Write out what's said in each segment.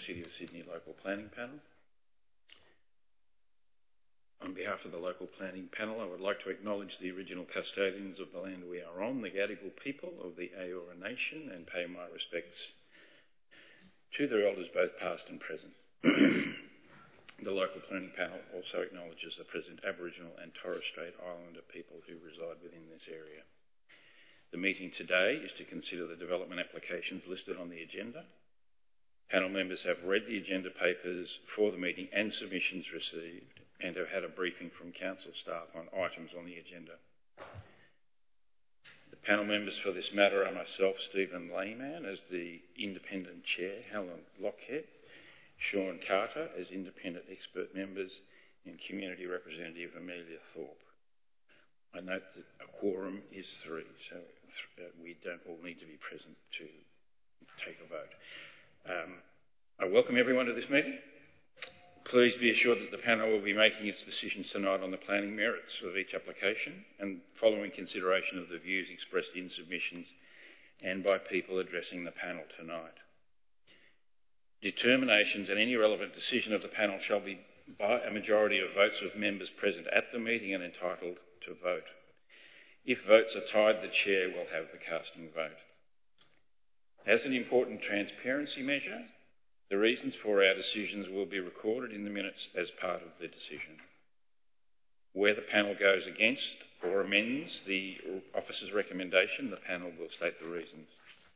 City of Sydney Local Planning Panel. On behalf of the Local Planning Panel, I would like to acknowledge the original custodians of the land we are on, the Gadigal people of the Eora Nation, and pay my respects to their elders both past and present. The Local Planning Panel also acknowledges the present Aboriginal and Torres Strait Islander people who reside within this area. The meeting today is to consider the development applications listed on the agenda. Panel members have read the agenda papers for the meeting and submissions received and have had a briefing from council staff on items on the agenda. The panel members for this matter are myself, Stephen Layman, as the Independent Chair, Helen Lockhead, Sean Carter as Independent Expert Members, and Community Representative Amelia Thorpe. I note that a quorum is 3, so we don't all need to be present to take a vote. I welcome everyone to this meeting. Please be assured that the panel will be making its decisions tonight on the planning merits of each application and following consideration of the views expressed in submissions and by people addressing the panel tonight. Determinations and any relevant decision of the panel shall be by a majority of votes of members present at the meeting and entitled to vote. If votes are tied, the Chair will have the casting vote. As an important transparency measure, the reasons for our decisions will be recorded in the minutes as part of the decision. Where the panel goes against or amends the officer's recommendation, the panel will state the reasons.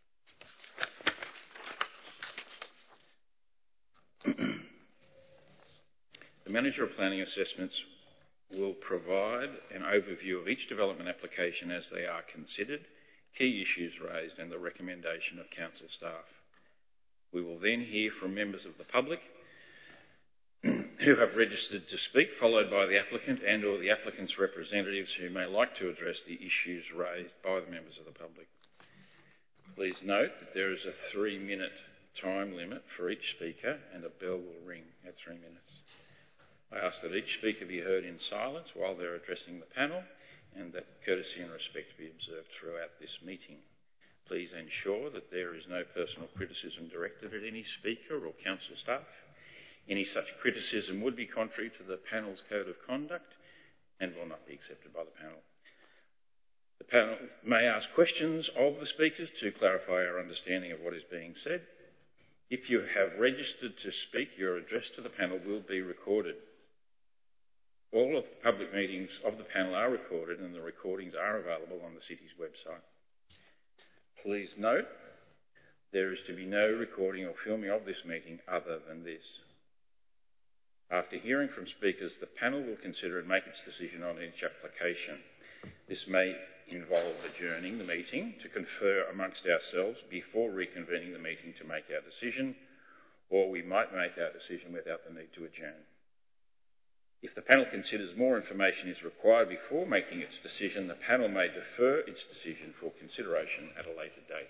The Manager of Planning Assessments will provide an overview of each development application as they are considered, key issues raised and the recommendation of council staff. We will then hear from members of the public who have registered to speak, followed by the applicant and or the applicant's representatives who may like to address the issues raised by the members of the public. Please note that there is a 3-minute time limit for each speaker and a bell will ring at 3 minutes. I ask that each speaker be heard in silence while they're addressing the panel and that courtesy and respect be observed throughout this meeting. Please ensure that there is no personal criticism directed at any speaker or council staff. Any such criticism would be contrary to the panel's code of conduct and will not be accepted by the panel. The panel may ask questions of the speakers to clarify our understanding of what is being said. If you have registered to speak, your address to the panel will be recorded. All of the public meetings of the panel are recorded and the recordings are available on the City's website. Please note, there is to be no recording or filming of this meeting other than this. After hearing from speakers, the panel will consider and make its decision on each application. This may involve adjourning the meeting to confer amongst ourselves before reconvening the meeting to make our decision, or we might make our decision without the need to adjourn. If the panel considers more information is required before making its decision, the panel may defer its decision for consideration at a later date.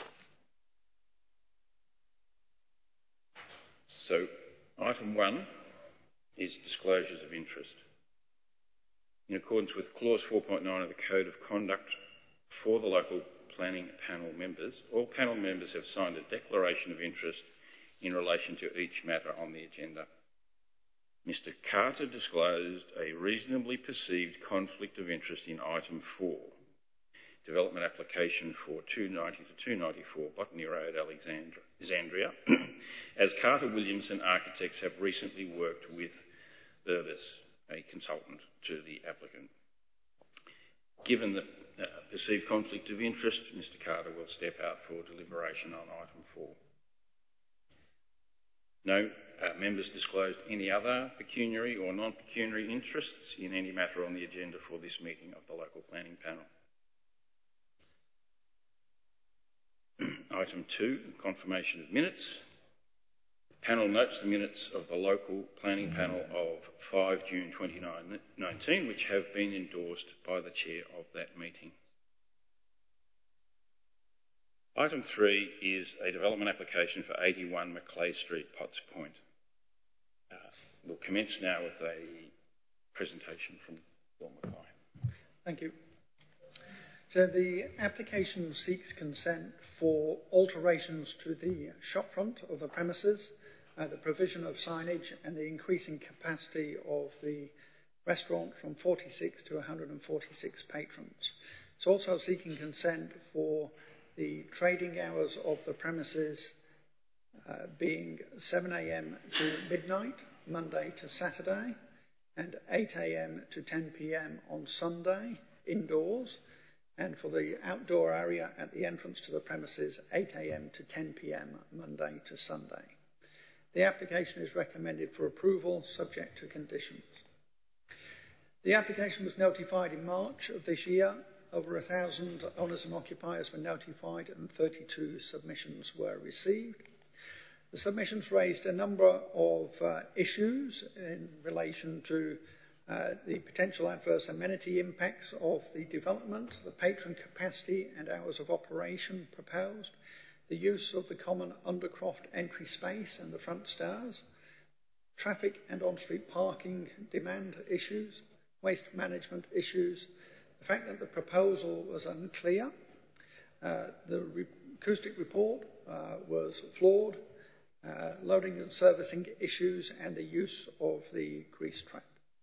So, item 1 is disclosures of interest. In accordance with clause 4.9 of the Code of Conduct for the Local Planning Panel members, all panel members have signed a declaration of interest in relation to each matter on the agenda. Mr. Carter disclosed a reasonably perceived conflict of interest in item 4, development application for 290 to 294 Botany Road, Alexandria, as Carter Williamson Architects have recently worked with Urbis, a consultant to the applicant. Given the perceived conflict of interest, Mr. Carter will step out for deliberation on item 4. No members disclosed any other pecuniary or non-pecuniary interests in any matter on the agenda for this meeting of the Local Planning Panel. Item 2, confirmation of minutes. The panel notes the minutes of the Local Planning Panel of 5 June 2019, which have been endorsed by the chair of that meeting. Item 3 is a development application for 81 Macleay Street, Potts Point. We'll commence now with a presentation from Bill Mackay. Thank you. So the application seeks consent for alterations to the shopfront of the premises, the provision of signage and the increasing capacity of the restaurant from 46 to 146 patrons. It's also seeking consent for the trading hours of the premises being 7 a.m. to midnight, Monday to Saturday, and 8 a.m. to 10 p.m. on Sunday, indoors, and for the outdoor area at the entrance to the premises, 8 a.m. to 10 p.m. Monday to Sunday. The application is recommended for approval, subject to conditions. The application was notified in March of this year. Over 1,000 owners and occupiers were notified and 32 submissions were received. The submissions raised a number of issues in relation to the potential adverse amenity impacts of the development, the patron capacity and hours of operation proposed, the use of the common Undercroft entry space and the front stairs, traffic and on-street parking demand issues, waste management issues, the fact that the proposal was unclear, the acoustic report was flawed, loading and servicing issues, and the use of the grease trap.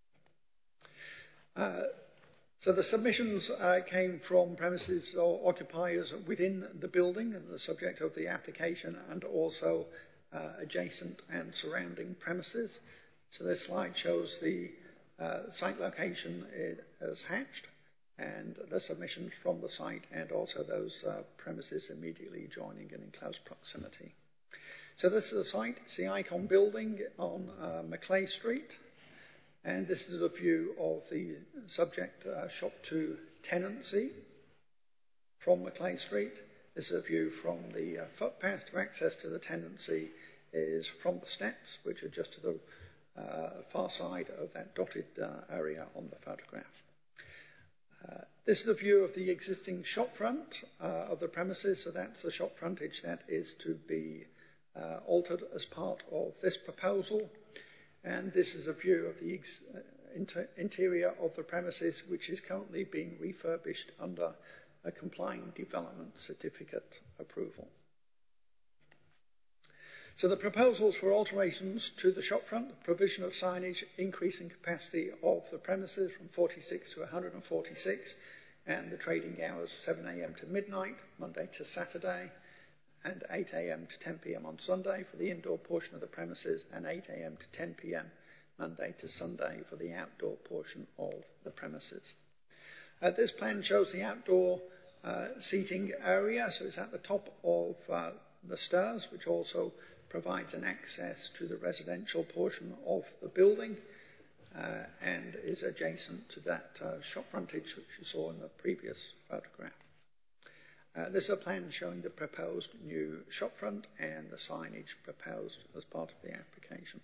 So the submissions came from premises or occupiers within the building, the subject of the application, and also adjacent and surrounding premises. So this slide shows the site location as hatched, and the submissions from the site and also those premises immediately adjoining and in close proximity. So this is the site, it's the Icon building on Macleay Street, and this is a view of the subject shop to tenancy from Macleay Street. This is a view from the footpath to access to the tenancy is from the steps, which are just to the far side of that dotted area on the photograph. This is a view of the existing shop front of the premises, so that's the shop frontage that is to be altered as part of this proposal. And this is a view of the interior of the premises, which is currently being refurbished under a complying development certificate approval. So the proposals for alterations to the shopfront, provision of signage, increasing capacity of the premises from 46 to 146, and the trading hours 7 a.m. to midnight, Monday to Saturday, and 8 a.m. to 10 p.m. on Sunday for the indoor portion of the premises, and 8 a.m. to 10 p.m. Monday to Sunday for the outdoor portion of the premises. This plan shows the outdoor seating area, so it's at the top of the stairs, which also provides an access to the residential portion of the building and is adjacent to that shop frontage which you saw in the previous photograph. This is a plan showing the proposed new shopfront and the signage proposed as part of the application.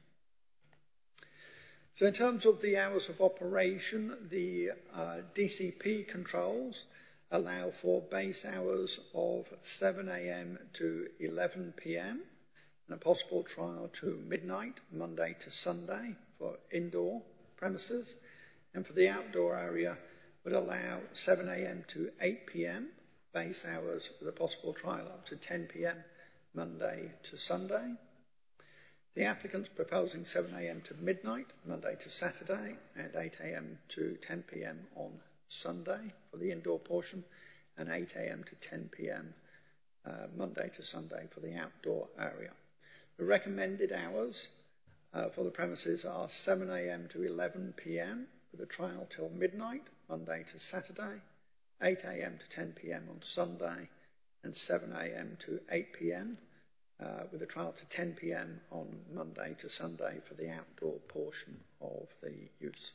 So in terms of the hours of operation, the DCP controls allow for base hours of 7 a.m. to 11 p.m. and a possible trial to midnight, Monday to Sunday for indoor premises. And for the outdoor area, would allow 7 a.m. to 8 p.m. base hours with a possible trial up to 10 p.m. Monday to Sunday. The applicant's proposing 7 a.m. to midnight, Monday to Saturday, and 8 a.m. to 10 p.m. on Sunday for the indoor portion, and 8 a.m. to 10 p.m. Monday to Sunday for the outdoor area. The recommended hours for the premises are 7 a.m. to 11 p.m. with a trial till midnight, Monday to Saturday, 8 a.m. to 10 p.m. on Sunday, and 7 a.m. to 8 p.m. With a trial to 10 p.m. on Monday to Sunday for the outdoor portion of the use.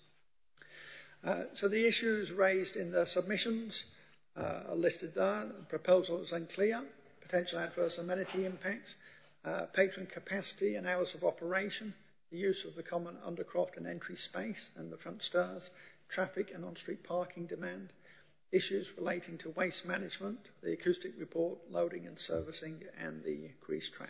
So the issues raised in the submissions are listed there. The proposal is unclear, potential adverse amenity impacts, patron capacity and hours of operation, the use of the common undercroft and entry space and the front stairs, traffic and on-street parking demand, issues relating to waste management, the acoustic report, loading and servicing, and the grease trap.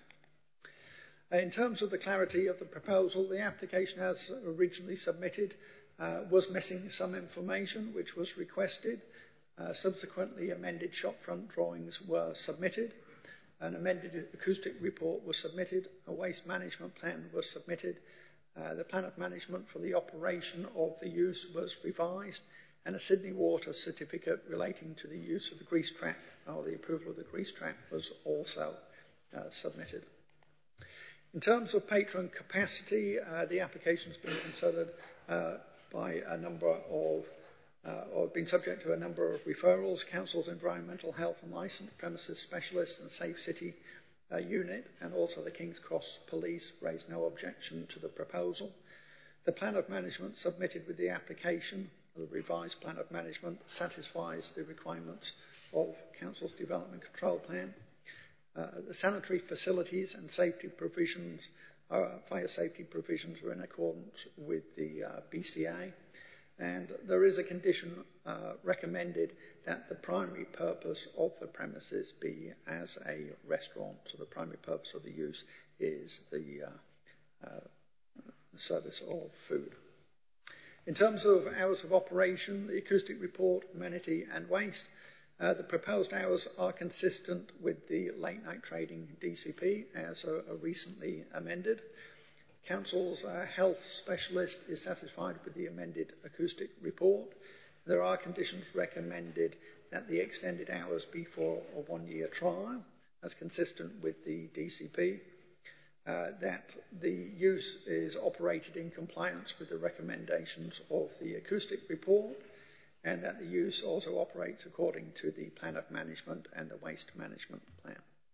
In terms of the clarity of the proposal, the application as originally submitted was missing some information which was requested. Subsequently, amended shopfront drawings were submitted. An amended acoustic report was submitted. A waste management plan was submitted. The plan of management for the operation of the use was revised, and a Sydney Water certificate relating to the use of the grease trap, or the approval of the grease trap, was also submitted. In terms of patron capacity, the application has been considered by a number of, or been subject to a number of referrals. Council's Environmental Health and Licensed Premises Specialist and Safe City Unit, and also the King's Cross Police raised no objection to the proposal. The plan of management submitted with the application, the revised plan of management, satisfies the requirements of Council's Development Control Plan. The sanitary facilities and safety provisions, fire safety provisions, are in accordance with the BCA, and there is a condition recommended that the primary purpose of the premises be as a restaurant. So the primary purpose of the use is the service of food. In terms of hours of operation, the acoustic report, amenity and waste, the proposed hours are consistent with the late night trading DCP as recently amended. Council's health specialist is satisfied with the amended acoustic report. There are conditions recommended that the extended hours be for a 1-year trial, as consistent with the DCP, that the use is operated in compliance with the recommendations of the acoustic report, and that the use also operates according to the plan of management and the waste management plan.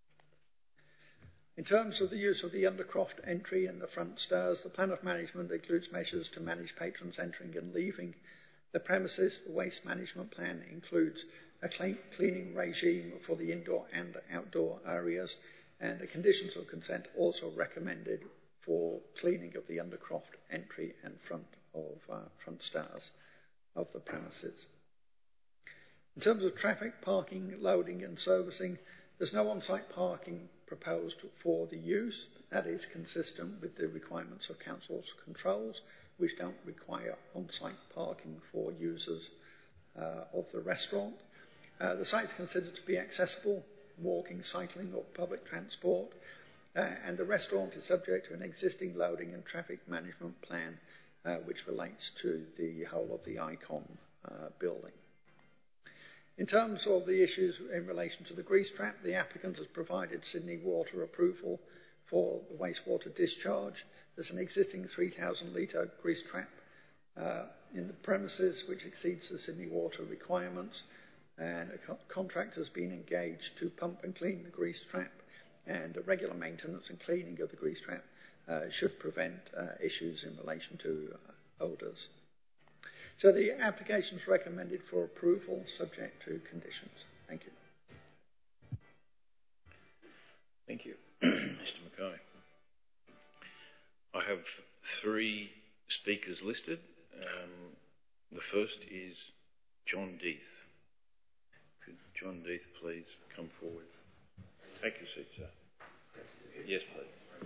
In terms of the use of the Undercroft entry and the front stairs, the plan of management includes measures to manage patrons entering and leaving the premises. The waste management plan includes a cleaning regime for the indoor and outdoor areas, and the conditions of consent also recommended for cleaning of the Undercroft entry and front stairs of the premises. In terms of traffic, parking, loading and servicing, there's no on-site parking proposed for the use. That is consistent with the requirements of Council's controls, which don't require on-site parking for users of the restaurant. The site is considered to be accessible, walking, cycling or public transport, and the restaurant is subject to an existing loading and traffic management plan which relates to the whole of the Icon building. In terms of the issues in relation to the grease trap, the applicant has provided Sydney Water approval for the wastewater discharge. There's an existing 3,000 litre grease trap in the premises which exceeds the Sydney Water requirements, and a contractor has been engaged to pump and clean the grease trap, and regular maintenance and cleaning of the grease trap should prevent issues in relation to odours. So the application is recommended for approval subject to conditions. Thank you. Thank you, Mr. Mackay. I have 3 speakers listed. The first is John Deeth. Could John Deeth please come forward? Take your seat, sir. Yes, please.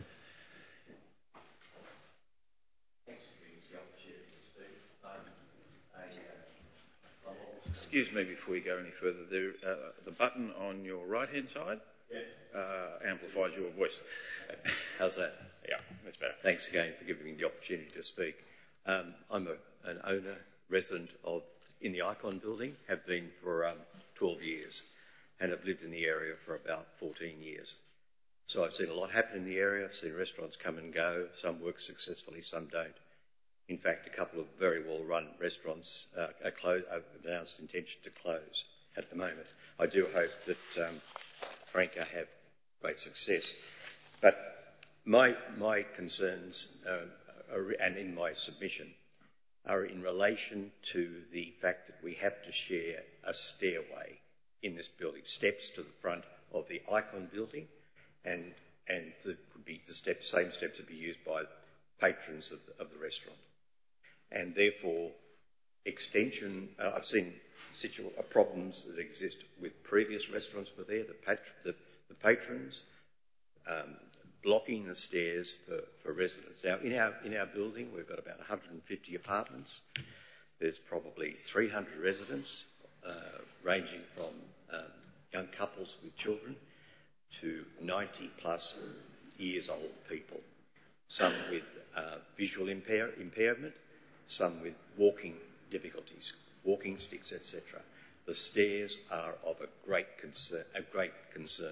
Excuse me before you go any further. The button on your right-hand side amplifies your voice. How's that? Yeah, that's better. Thanks again for giving me the opportunity to speak. I'm an owner, resident in the Icon building, have been for 12 years, and have lived in the area for about 14 years. So I've seen a lot happen in the area. I've seen restaurants come and go. Some work successfully, some don't. In fact, a couple of very well-run restaurants have announced intention to close at the moment. I do hope that Franca have great success. But my concerns, and in my submission, are in relation to the fact that we have to share a stairway in this building, steps to the front of the Icon building, and the same steps would be used by patrons of the restaurant. And therefore, extension, I've seen problems that exist with previous restaurants were there, the patrons blocking the stairs for residents. Now, in our building, we've got about 150 apartments. There's probably 300 residents ranging from young couples with children to 90 plus years old people, some with visual impairment, some with walking difficulties, walking sticks, etc. The stairs are of a great concern.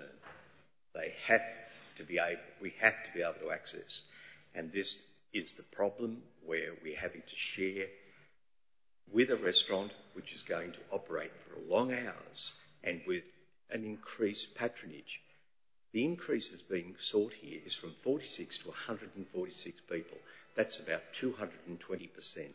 We have to be able to access, and this is the problem where we're having to share with a restaurant which is going to operate for long hours and with an increased patronage. The increase that's being sought here is from 46 to 146 people. That's about 220%.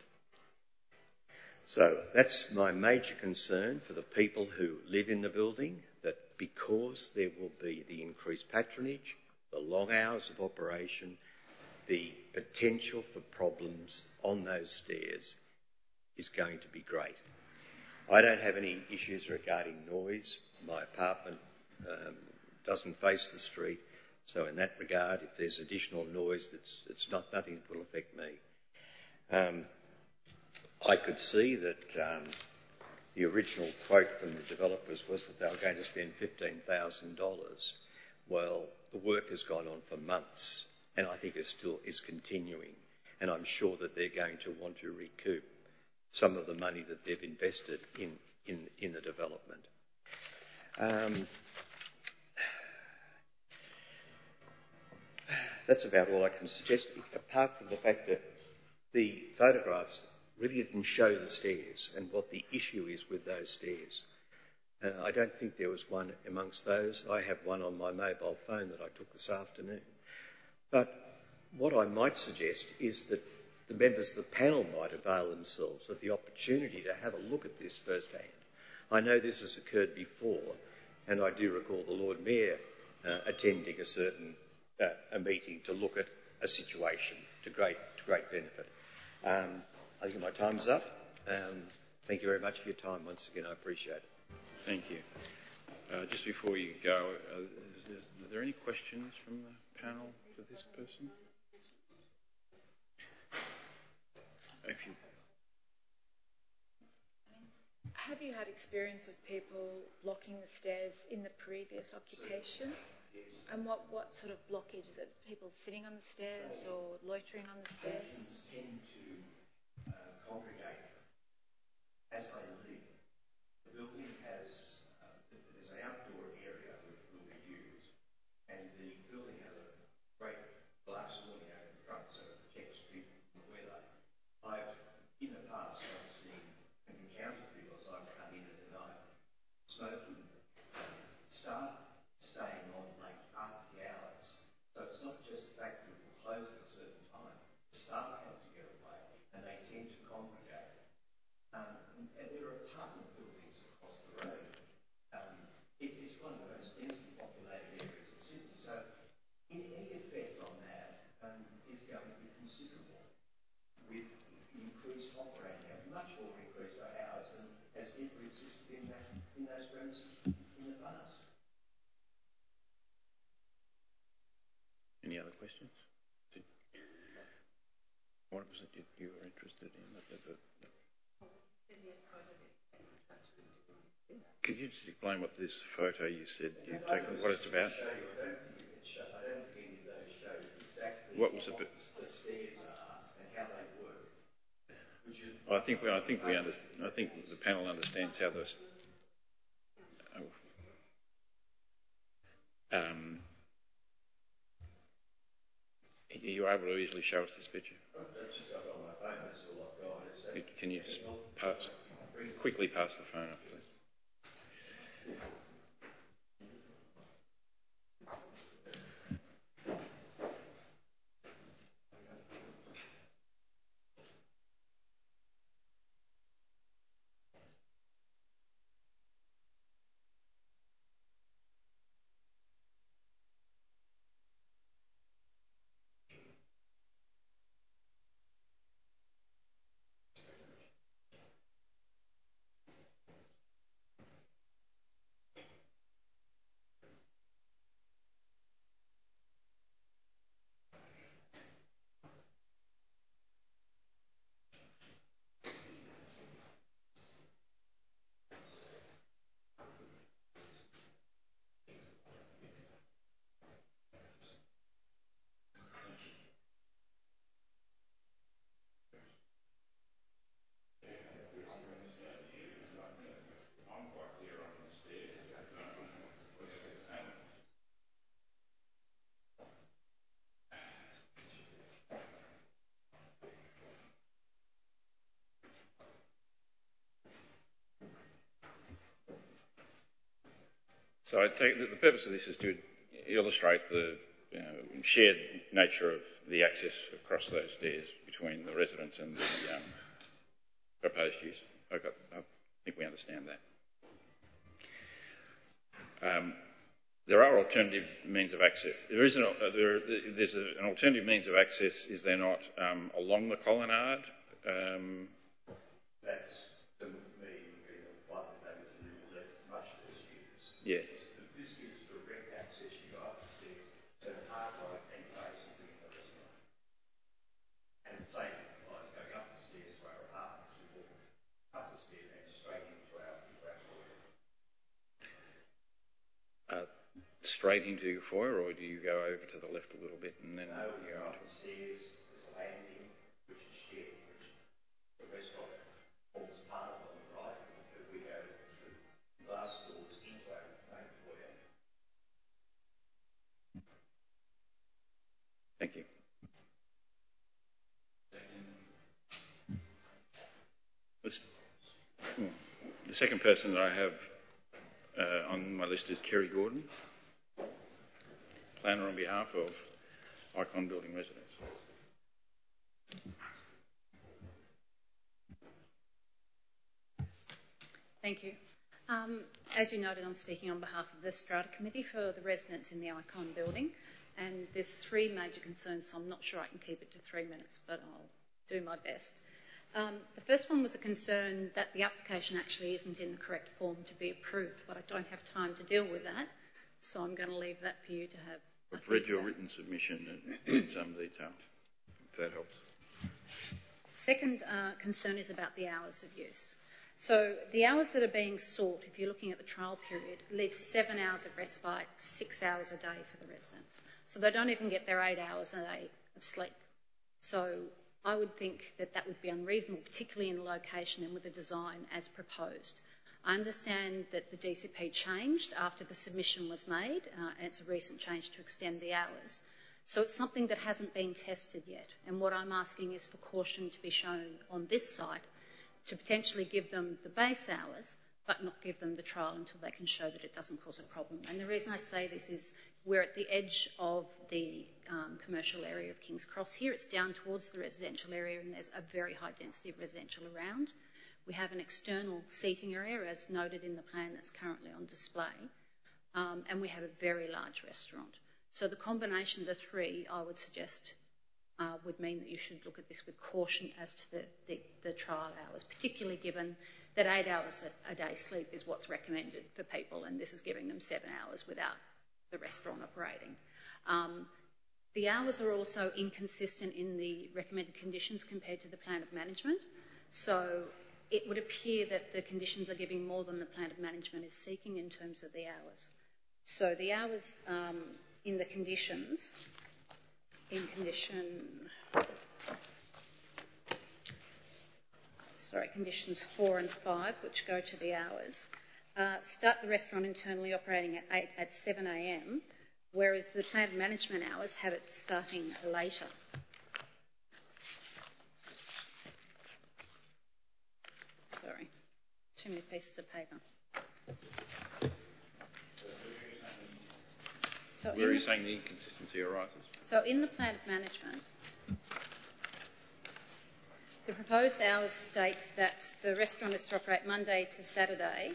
So that's my major concern for the people who live in the building, that because there will be the increased patronage, the long hours of operation, the potential for problems on those stairs is going to be great. I don't have any issues regarding noise. My apartment doesn't face the street, so in that regard, if there's additional noise, it's nothing that will affect me. I could see that the original quote from the developers was that they were going to spend $15,000. Well, the work has gone on for months, and I think it still is continuing, and I'm sure that they're going to want to recoup some of the money that they've invested in the development. That's about all I can suggest, apart from the fact that the photographs really didn't show the stairs and what the issue is with those stairs. I don't think there was one amongst those. I have one on my mobile phone that I took this afternoon. But what I might suggest is that the members of the panel might avail themselves of the opportunity to have a look at this firsthand. I know this has occurred before, and I do recall the Lord Mayor attending a meeting to look at a situation to great benefit. I think my time's up. Thank you very much for your time once again. I appreciate it. Thank you. Just before you go, are there any questions from the panel for this person? Have you had experience of people blocking the stairs in the previous occupation? Yes. And what sort of blockage is it? People sitting on the stairs or loitering on the stairs? Patrons tend to congregate as they leave. The building has there's an outdoor area which will be used, and the building has a great glass awning over the front so it protects people from the weather. In the past, I've seen and encountered people as I've come in at the night smoking, staff staying on late after the hours. So it's not just the fact that people close at a certain time. The staff have to get away, and they tend to congregate. And there are apartment buildings across the road. It's one of the most densely populated areas of Sydney. So any effect on that is going to be considerable, with increased operating hours, much more increased hours than has ever existed in those premises in the past. Any other questions? What was it you were interested in? Could you just explain what this photo you said you've taken, what it's about? I don't think any of those show exactly what was the stairs are and how they work. I think the panel understands how this. You're able to easily show us this picture? I've just got it on my phone, that's all I've got. Can you just quickly pass the phone up, please? So I take the purpose of this is to illustrate the shared nature of the access across those stairs between the residents and the proposed use. I think we understand that. There are alternative means of access. There's an alternative means of access, is there not, along the colonnade? That's, to me, the one that is a little less, much less used. Yes. This gives direct access. You go up the stairs to the parkway and basically in the restaurant. And the same applies going up the stairs to our apartments. We walk up the stairs and straight into our foyer. Straight into your foyer, or do you go over to the left a little bit and then? No, we go up the stairs. There's a landing which is shared, which the restaurant forms part of on the right, but we go through glass doors into our main foyer. Thank you. The second person that I have on my list is Kerry Gordon, planner on behalf of Icon Building residents. Thank you. As you noted, I'm speaking on behalf of the Strata Committee for the residents in the Icon Building, and there's three major concerns, so I'm not sure I can keep it to 3 minutes, but I'll do my best. The first one was a concern that the application actually isn't in the correct form to be approved, but I don't have time to deal with that, so I'm going to leave that for you to have. I've read your written submission in some detail, if that helps. Second concern is about the hours of use. So the hours that are being sought, if you're looking at the trial period, leave 7 hours of respite, 6 hours a day for the residents. So they don't even get their 8 hours a day of sleep. So I would think that that would be unreasonable, particularly in the location and with the design as proposed. I understand that the DCP changed after the submission was made, and it's a recent change to extend the hours. So it's something that hasn't been tested yet, and what I'm asking is for caution to be shown on this site to potentially give them the base hours, but not give them the trial until they can show that it doesn't cause a problem. And the reason I say this is we're at the edge of the commercial area of King's Cross here. It's down towards the residential area, and there's a very high density of residential around. We have an external seating area, as noted in the plan that's currently on display, and we have a very large restaurant. So the combination of the three, I would suggest, would mean that you should look at this with caution as to the trial hours, particularly given that 8 hours a day sleep is what's recommended for people, and this is giving them 7 hours without the restaurant operating. The hours are also inconsistent in the recommended conditions compared to the plan of management. So it would appear that the conditions are giving more than the plan of management is seeking in terms of the hours. So the hours in the conditions, conditions 4 and 5, which go to the hours, start the restaurant internally operating at 7 a.m, whereas the plan of management hours have it starting later. Sorry, too many pieces of paper. So where are you saying the inconsistency arises? So in the plan of management, the proposed hours state that the restaurant is to operate Monday to Saturday,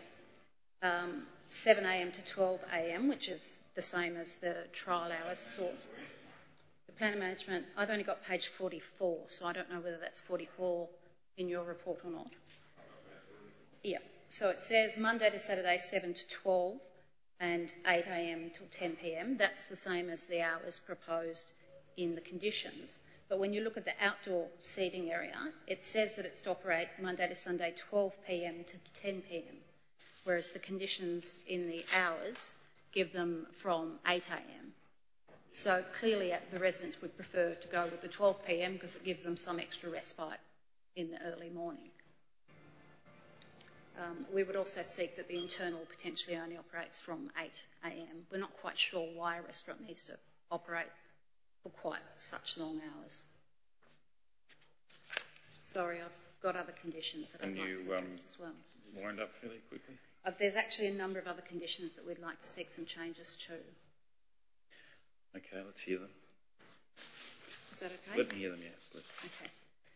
7 a.m. to 12 a.m, which is the same as the trial hours sought. The plan of management, I've only got page 44, so I don't know whether that's 44 in your report or not. Yeah, so it says Monday to Saturday 7 to 12 and 8 a.m. till 10 p.m. That's the same as the hours proposed in the conditions. But when you look at the outdoor seating area, it says that it's to operate Monday to Sunday 12 p.m. to 10 p.m, whereas the conditions in the hours give them from 8 a.m. So clearly the residents would prefer to go with the 12 p.m. because it gives them some extra respite in the early morning. We would also seek that the internal potentially only operates from 8 a.m. We're not quite sure why a restaurant needs to operate for quite such long hours. Sorry, I've got other conditions that I'd like to address as well. Wind up fairly quickly? There's actually a number of other conditions that we'd like to seek some changes to. Okay, let's hear them. Is that okay? Let me hear them, yes, please. Okay.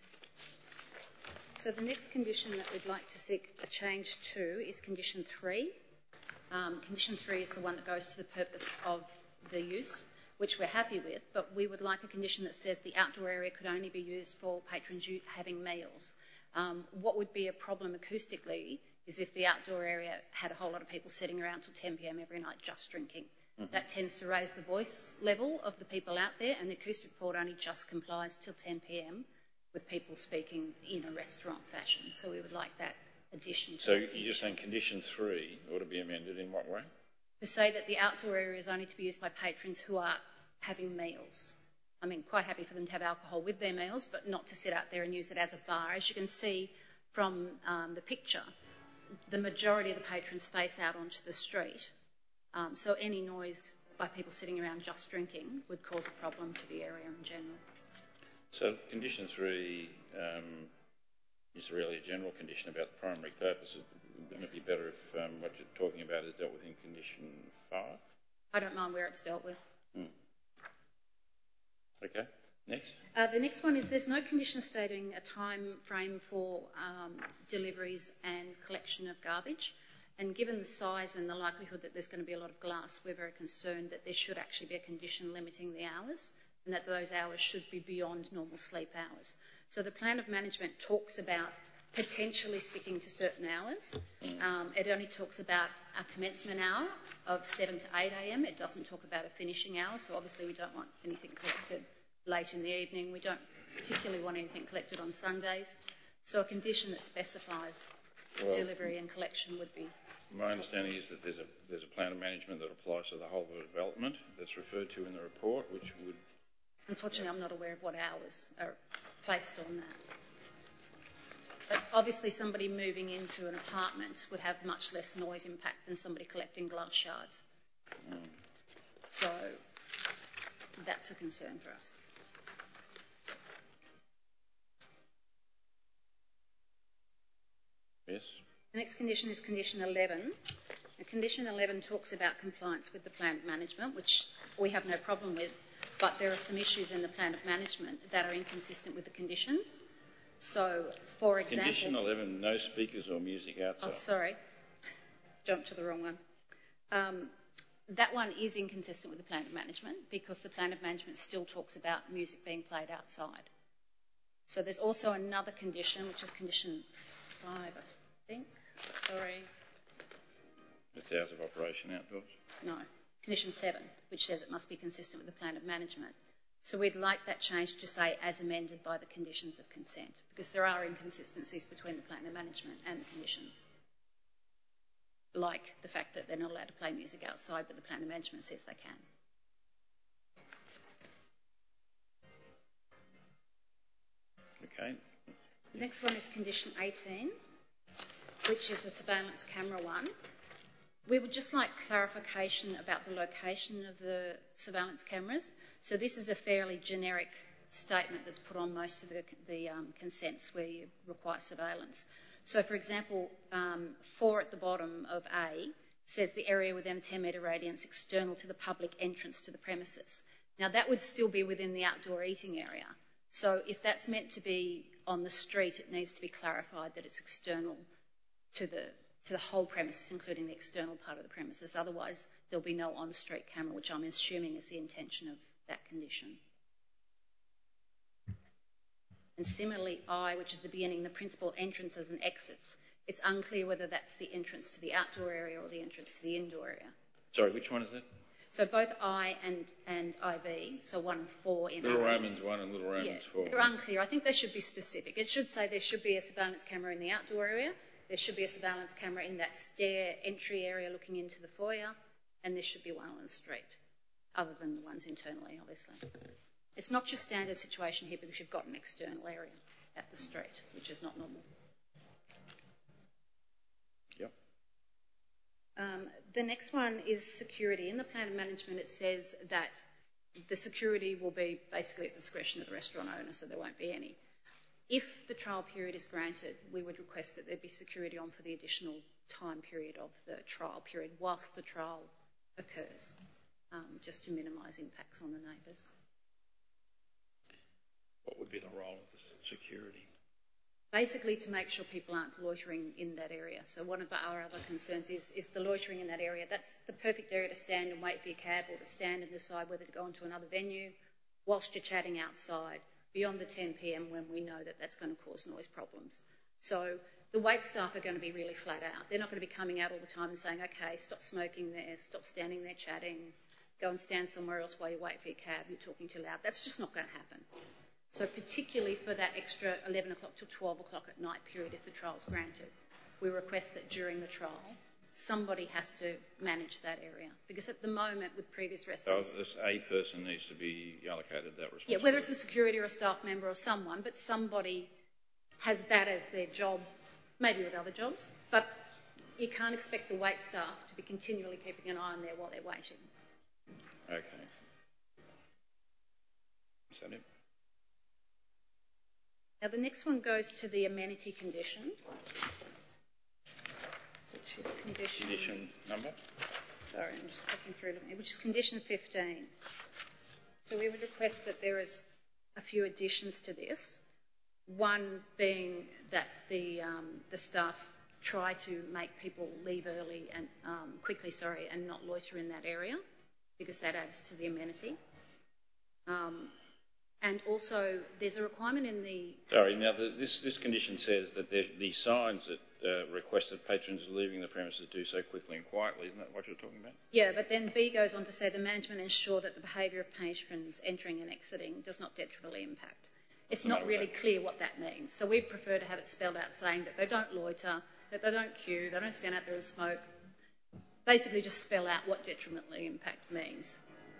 So the next condition that we'd like to seek a change to is condition 3. Condition 3 is the one that goes to the purpose of the use, which we're happy with, but we would like a condition that says the outdoor area could only be used for patrons having meals. What would be a problem acoustically is if the outdoor area had a whole lot of people sitting around till 10 p.m. every night just drinking. Mm-hmm. That tends to raise the voice level of the people out there, and the acoustic report only just complies till 10 p.m. with people speaking in a restaurant fashion. So we would like that addition to So that you're just saying condition 3 ought to be amended in what way? To say that the outdoor area is only to be used by patrons who are having meals. I mean, quite happy for them to have alcohol with their meals, but not to sit out there and use it as a bar. As you can see from the picture, the majority of the patrons face out onto the street. So any noise by people sitting around just drinking would cause a problem to the area in general. So condition 3 is really a general condition about the primary purpose. Wouldn't it be better if what you're talking about is dealt with in condition 5? I don't mind where it's dealt with. Okay, next. The next one is there's no condition stating a time frame for deliveries and collection of garbage. And given the size and the likelihood that there's going to be a lot of glass, we're very concerned that there should actually be a condition limiting the hours and that those hours should be beyond normal sleep hours. So the plan of management talks about potentially sticking to certain hours. It only talks about a commencement hour of 7 to 8 a.m. It doesn't talk about a finishing hour, so obviously we don't want anything collected late in the evening. We don't particularly want anything collected on Sundays. So a condition that specifies delivery and collection would be... My understanding is that there's a plan of management that applies to the whole of the development that's referred to in the report, which would... Unfortunately, I'm not aware of what hours are placed on that. But obviously somebody moving into an apartment would have much less noise impact than somebody collecting glass shards. So that's a concern for us. Yes. The next condition is condition 11. And condition 11 talks about compliance with the plan of management, which we have no problem with, but there are some issues in the plan of management that are inconsistent with the conditions. So, for example... Condition 11, no speakers or music outside. Oh, sorry. Jumped to the wrong one. That one is inconsistent with the plan of management because the plan of management still talks about music being played outside. So there's also another condition, which is condition 5, I think. Sorry. It's hours of operation outdoors? No. Condition 7, which says it must be consistent with the plan of management. So we'd like that changed to say as amended by the conditions of consent, because there are inconsistencies between the plan of management and the conditions. Like the fact that they're not allowed to play music outside, but the plan of management says they can. Okay. The next one is condition 18, which is the surveillance camera one. We would just like clarification about the location of the surveillance cameras. So this is a fairly generic statement that's put on most of the consents where you require surveillance. So, for example, 4 at the bottom of A says the area within a 10-metre radius external to the public entrance to the premises. Now, that would still be within the outdoor eating area. So if that's meant to be on the street, it needs to be clarified that it's external to the whole premises, including the external part of the premises. Otherwise, there'll be no on-street camera, which I'm assuming is the intention of that condition. And similarly, I, which is the beginning, the principal entrances and exits. It's unclear whether that's the entrance to the outdoor area or the entrance to the indoor area. Sorry, which one is that? So both I and IV, so 1 and 4 in Little I. Romans 1 and Little Romans 4. They're unclear. I think they should be specific. It should say there should be a surveillance camera in the outdoor area, there should be a surveillance camera in that stair entry area looking into the foyer, and there should be one on the street, other than the ones internally, obviously. It's not your standard situation here because you've got an external area at the street, which is not normal. Yep. The next one is security. In the plan of management, it says that the security will be basically at the discretion of the restaurant owner, so there won't be any. If the trial period is granted, we would request that there be security on for the additional time period of the trial period whilst the trial occurs, just to minimise impacts on the neighbours. What would be the role of the security? Basically to make sure people aren't loitering in that area. So one of our other concerns is the loitering in that area. That's the perfect area to stand and wait for your cab, or to stand and decide whether to go into another venue whilst you're chatting outside beyond the 10 p.m. when we know that that's going to cause noise problems. So the wait staff are going to be really flat out. They're not going to be coming out all the time and saying, okay, stop smoking there, stop standing there chatting, go and stand somewhere else while you wait for your cab, you're talking too loud. That's just not going to happen. So particularly for that extra 11 o'clock to 12 o'clock at night period, if the trial's granted, we request that during the trial, somebody has to manage that area. Because at the moment, with previous residents... So a person needs to be allocated that responsibility? Yeah, whether it's a security or a staff member or someone, but somebody has that as their job, maybe with other jobs, but you can't expect the wait staff to be continually keeping an eye on there while they're waiting. Okay. Is that it? Now, the next one goes to the amenity condition, which is Condition number? Sorry, I'm just looking through it, which is condition 15. So we would request that there is a few additions to this. One being that the staff try to make people leave early and quickly, and not loiter in that area, because that adds to the amenity. And also, there's a requirement in the... Sorry, now this condition says that the signs that request that patrons leaving the premises do so quickly and quietly. Isn't that what you're talking about? Yeah, but then B goes on to say the management ensure that the behaviour of patrons entering and exiting does not detrimentally impact. It's not really clear what that means. So we prefer to have it spelled out saying that they don't loiter, that they don't queue, they don't stand out there and smoke. Basically just spell out what detrimentally impact means.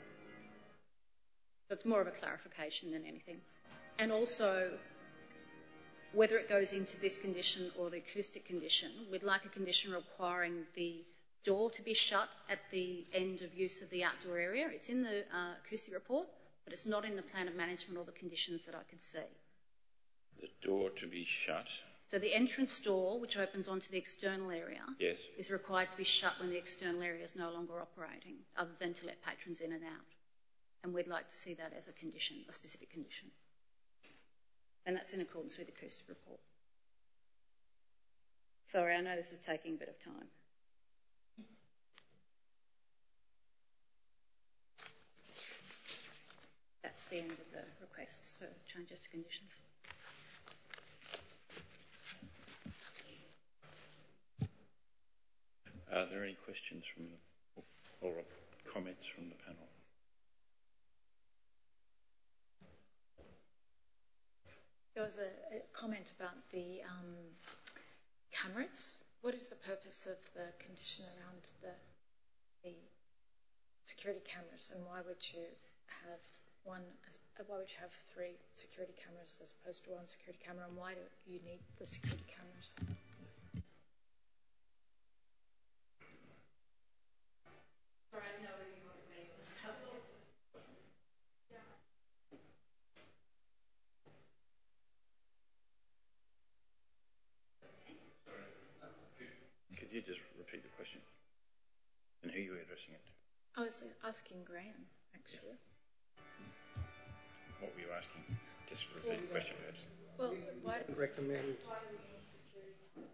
So it's more of a clarification than anything. And also, whether it goes into this condition or the acoustic condition, we'd like a condition requiring the door to be shut at the end of use of the outdoor area. It's in the acoustic report, but it's not in the plan of management or the conditions that I could see. The door to be shut? So the entrance door, which opens onto the external area, yes, is required to be shut when the external area is no longer operating, other than to let patrons in and out. And we'd like to see that as a condition, a specific condition. And that's in accordance with the acoustic report. Sorry, I know this is taking a bit of time. That's the end of the requests for changes to conditions. Are there any questions from or comments from the panel? There was a comment about the cameras. What is the purpose of the condition around the security cameras, and why would you have why would you have 3 security cameras as opposed to 1 security camera, and why do you need the security cameras? Could you just repeat the question? And who you were addressing it to? I was asking Graham, actually. What were you asking? Just repeat the question, perhaps. Well, why do we recommend need security cameras?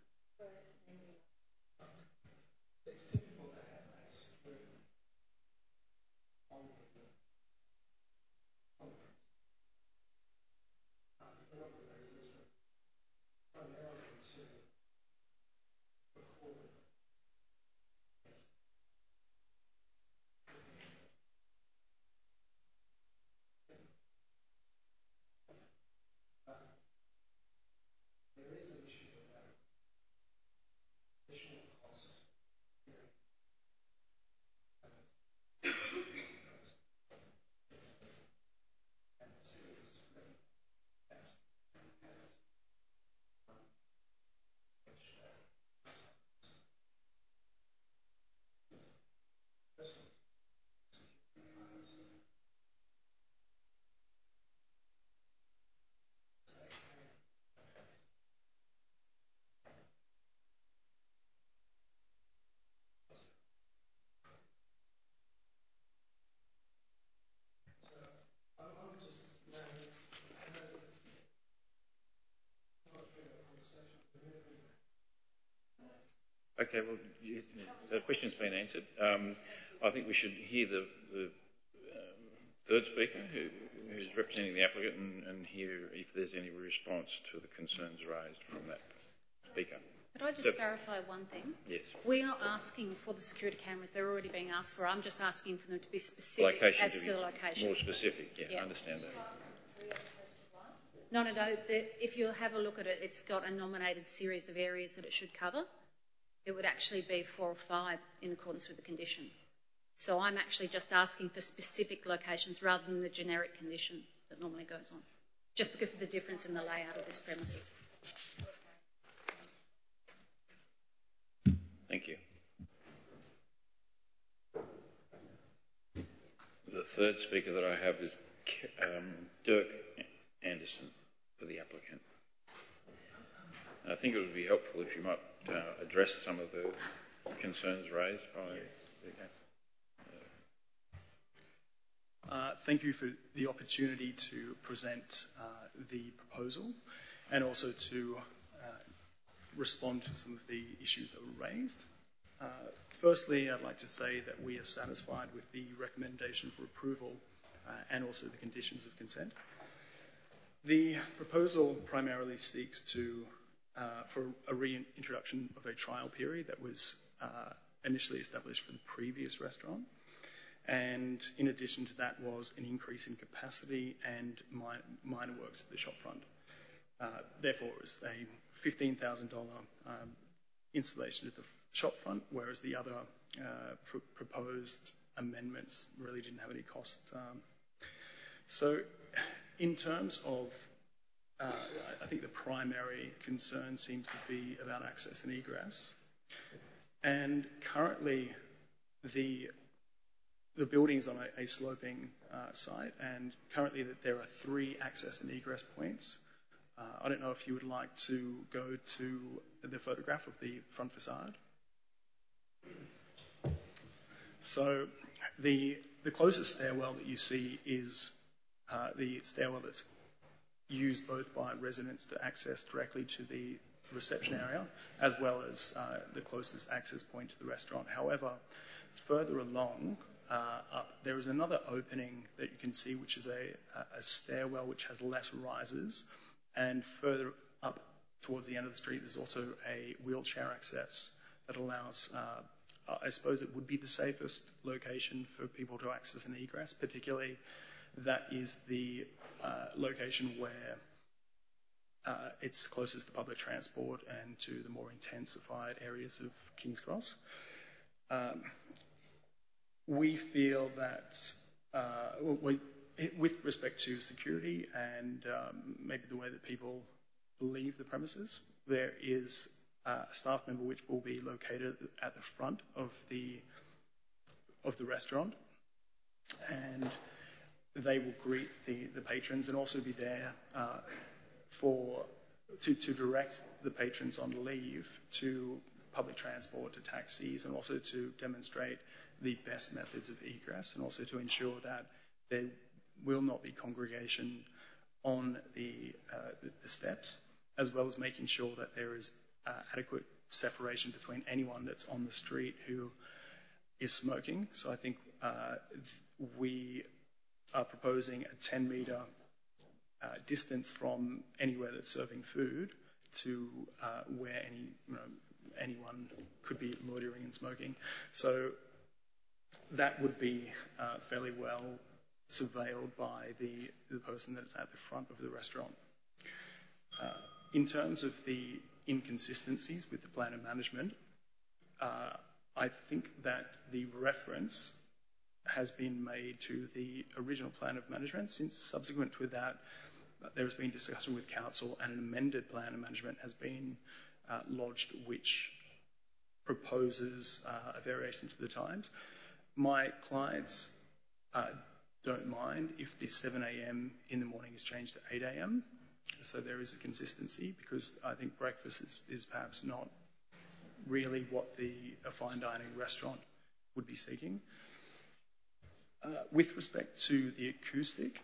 it's difficult to have that security on the for a number of reasons, primarily to record there is an issue about additional cost Okay, well, so the question's been answered. I think we should hear the third speaker who's representing the applicant and hear if there's any response to the concerns raised from that speaker. Could I just clarify one thing? Yes. We're not asking for the security cameras. They're already being asked for. I'm just asking for them to be specific as to the location. More specific, yeah, I understand that. No. If you have a look at it, it's got a nominated series of areas that it should cover. It would actually be 4 or 5 in accordance with the condition. So I'm actually just asking for specific locations rather than the generic condition that normally goes on, just because of the difference in the layout of this premises. Thank you. The third speaker that I have is Dirk Anderson for the applicant. I think it would be helpful if you might address some of the concerns raised by Thank you for the opportunity to present the proposal and also to respond to some of the issues that were raised. Firstly, I'd like to say that we are satisfied with the recommendation for approval and also the conditions of consent. The proposal primarily seeks for a reintroduction of a trial period that was initially established for the previous restaurant. And in addition to that was an increase in capacity and minor works at the shopfront. Therefore, it was a $15,000 installation at the shopfront, whereas the other proposed amendments really didn't have any cost. So in terms of, I think the primary concern seems to be about access and egress. And currently, the building is on a sloping site, and currently there are 3 access and egress points. I don't know if you would like to go to the photograph of the front facade. So the closest stairwell that you see is the stairwell that's used both by residents to access directly to the reception area, as well as the closest access point to the restaurant. However, further along up, there is another opening that you can see, which is a stairwell which has less rises, and further up towards the end of the street there's also a wheelchair access that allows, I suppose it would be the safest location for people to access and egress, particularly that is the location where it's closest to public transport and to the more intensified areas of King's Cross. We feel that with respect to security and maybe the way that people leave the premises, there is a staff member which will be located at the front of the restaurant, and they will greet the patrons and also be there to direct the patrons on leave to public transport, to taxis, and also to demonstrate the best methods of egress, and also to ensure that there will not be congregation on the steps, as well as making sure that there is adequate separation between anyone that's on the street who is smoking. So I think we are proposing a 10-metre distance from anywhere that's serving food to where anyone could be loitering and smoking. So that would be fairly well surveilled by the person that's at the front of the restaurant. In terms of the inconsistencies with the plan of management, I think that the reference has been made to the original plan of management. Since subsequent to that, there has been discussion with council, and an amended plan of management has been lodged, which proposes a variation to the times. My clients don't mind if the 7 a.m. in the morning is changed to 8 a.m. So there is a consistency, because I think breakfast is perhaps not really what a fine dining restaurant would be seeking. With respect to the acoustic,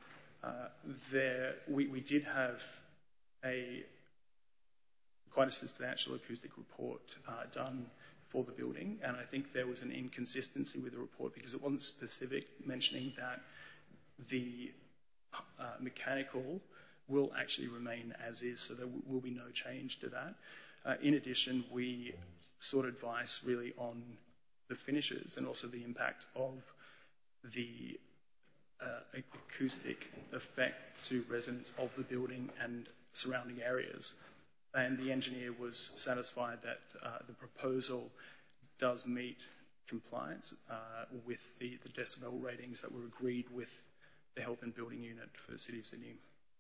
we did have quite a substantial acoustic report done for the building, and I think there was an inconsistency with the report because it wasn't specific, mentioning that the mechanical will actually remain as is, so there will be no change to that. In addition, we sought advice really on the finishes and also the impact of the acoustic effect to residents of the building and surrounding areas. And the engineer was satisfied that the proposal does meet compliance with the decibel ratings that were agreed with the Health and Building Unit for the City of Sydney.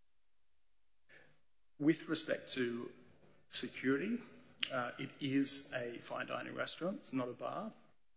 With respect to security, it is a fine dining restaurant, it's not a bar.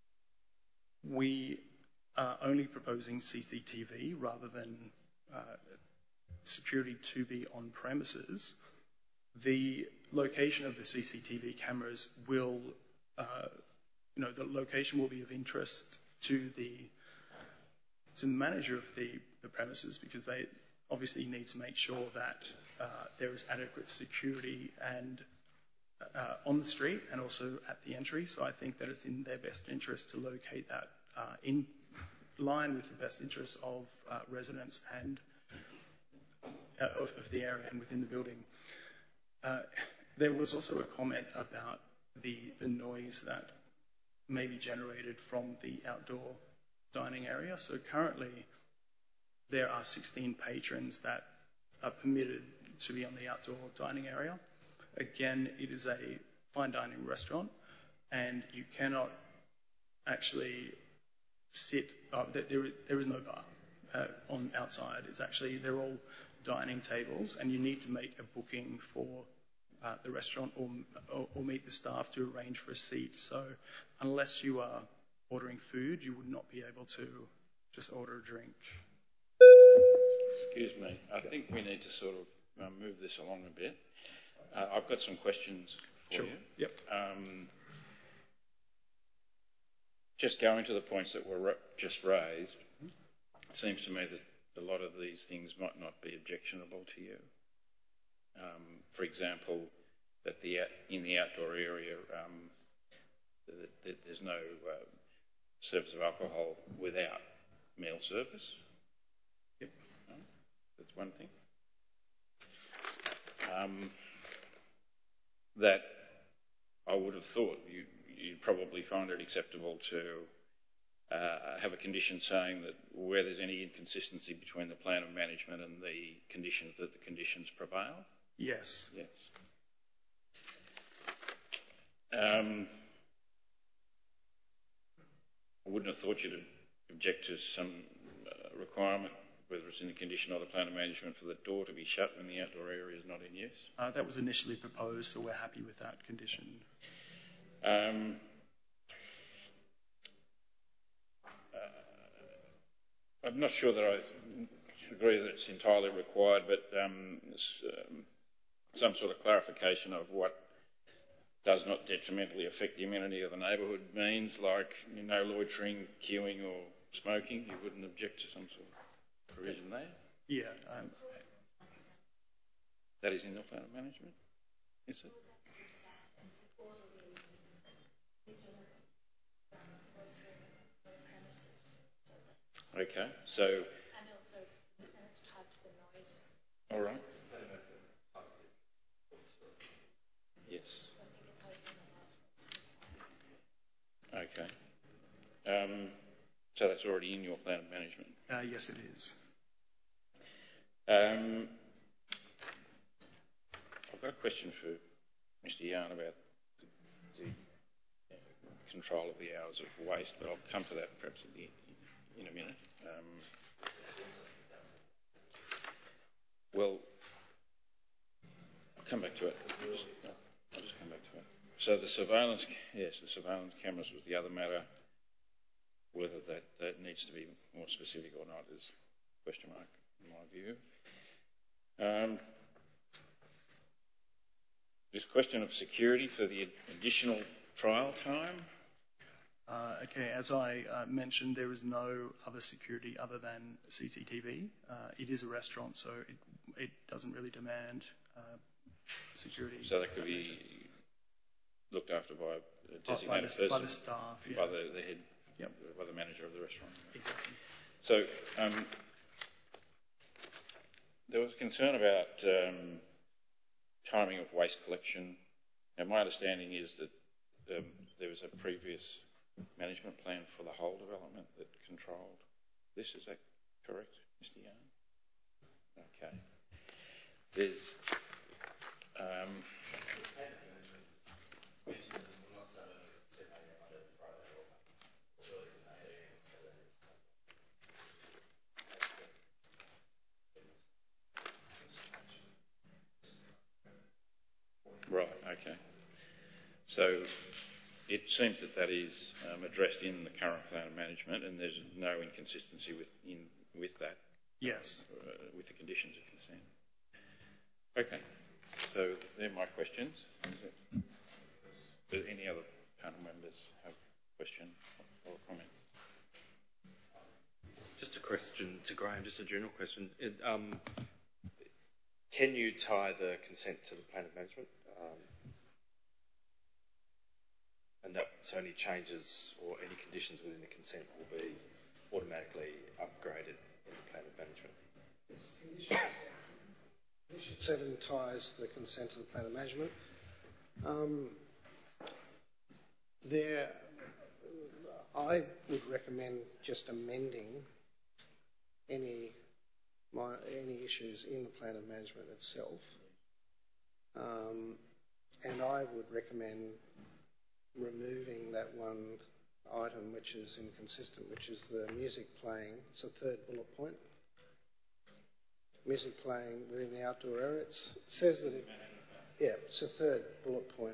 We are only proposing CCTV rather than security to be on premises. The location of the CCTV cameras will, the location will be of interest to the manager of the premises, because they obviously need to make sure that there is adequate security and on the street and also at the entry. So I think that it's in their best interest to locate that in line with the best interests of residents and of the area and within the building. There was also a comment about the noise that may be generated from the outdoor dining area. So currently there are 16 patrons that are permitted to be on the outdoor dining area. Again, it is a fine dining restaurant and you cannot actually sit, there is no bar on outside. It's actually, they're all dining tables, and you need to make a booking for the restaurant or meet the staff to arrange for a seat. So unless you are ordering food, you would not be able to just order a drink. Excuse me, I think we need to sort of move this along a bit. I've got some questions for you. Yep. Just going to the points that were just raised, it seems to me that a lot of these things might not be objectionable to you. For example, that in the outdoor area, there's no service of alcohol without meal service. Yep. That's one thing. That I would have thought you'd probably find it acceptable to have a condition saying that where there's any inconsistency between the plan of management and the conditions, that the conditions prevail. Yes. Yes. I wouldn't have thought you'd object to some requirement, whether it's in the condition or the plan of management, for the door to be shut when the outdoor area is not in use. That was initially proposed, so we're happy with that condition. I'm not sure that I agree that it's entirely required, but some sort of clarification of what does not detrimentally affect the amenity of the neighbourhood means, like no loitering, queuing or smoking. You wouldn't object to some sort of provision there? Yeah. That is in the plan of management, is it? Okay, so... And also, it's tied to the noise. All right. Yes. So I think it's open enough. Okay. So that's already in your plan of management? Yes, it is. I've got a question for Mr. Yarn about the control of the hours of waste, but I'll come to that perhaps in a minute. Well, I'll come back to it. I'll just come back to it. So the surveillance cameras was the other matter. Whether that needs to be more specific or not is a question mark in my view. This question of security for the additional trial time. Okay, as I mentioned, there is no other security other than CCTV. It is a restaurant, so it doesn't really demand security. So that could be looked after by a by designated person? by the staff, yeah. By the head, Yep. by the manager of the restaurant. Exactly. So there was concern about timing of waste collection. Now, my understanding is that there was a previous management plan for the whole development that controlled this. Is that correct, Mr. Yarn? Okay. There's right, okay. So it seems that is addressed in the current plan of management, and there's no inconsistency with that. Yes. With the conditions of consent. Okay. So they're my questions. Do any other panel members have a question or a comment? Just a question to Graham, just a general question. Can you tie the consent to the plan of management? And that so any changes or any conditions within the consent will be automatically upgraded in the plan of management? Yes, Condition 7 ties the consent to the plan of management. I would recommend just amending any issues in the plan of management itself, and I would recommend removing that one item which is inconsistent, which is the music playing. It's a third bullet point. Music playing within the outdoor area. It says that it's a third bullet point.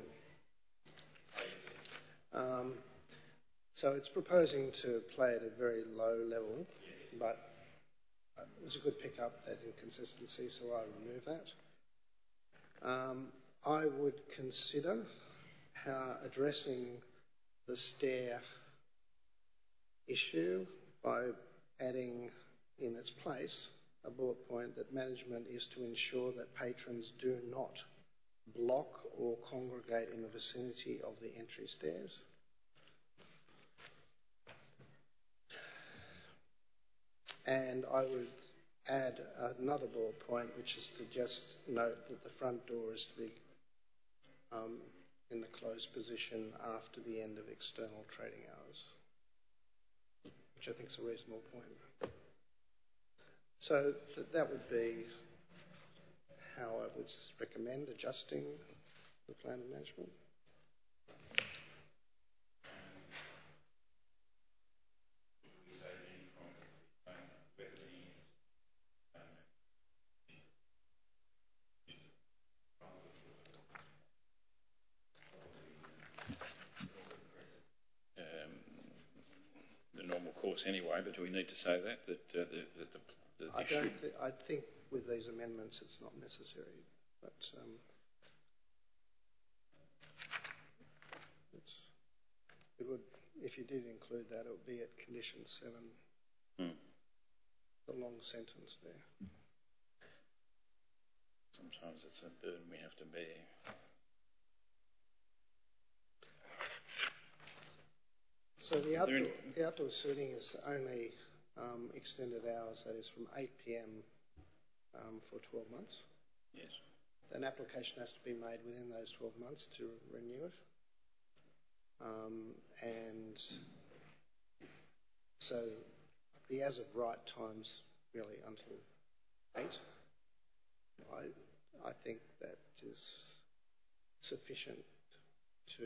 So it's proposing to play at a very low level, but it was a good pick-up, that inconsistency, so I remove that. I would consider addressing the stair issue by adding in its place a bullet point that management is to ensure that patrons do not block or congregate in the vicinity of the entry stairs. And I would add another bullet point, which is to just note that the front door is to be in the closed position after the end of external trading hours, which I think is a reasonable point. So that would be how I would recommend adjusting the plan of management. Normal course anyway, but do we need to say that I think with these amendments it's not necessary, but it would, if you did include that, it would be at condition 7. The long sentence there. Sometimes it's a burden we have to bear. So the outdoor seating is only extended hours, that is from 8 p.m. For 12 months. Yes. An application has to be made within those 12 months to renew it. And so the as of right time's really until 8. I think that is sufficient to,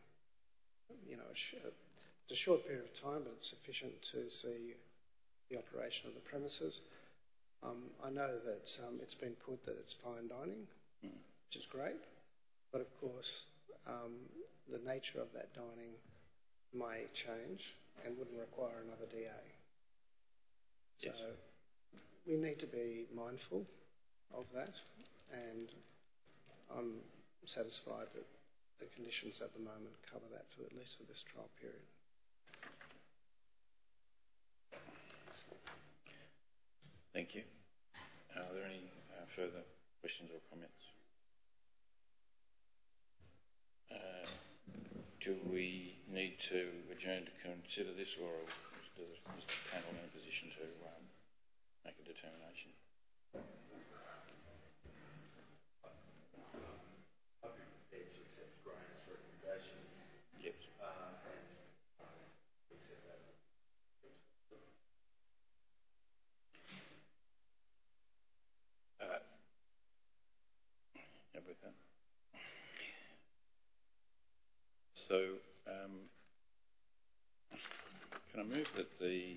it's a short period of time, but it's sufficient to see the operation of the premises. I know that it's been put that it's fine dining, which is great, but of course the nature of that dining may change and wouldn't require another DA. So we need to be mindful of that, and I'm satisfied that the conditions at the moment cover that for at least for this trial period. Thank you. Are there any further questions or comments? to adjourn to consider this, or is the panel in a position to make a determination? Yes. With that. So, can I move that the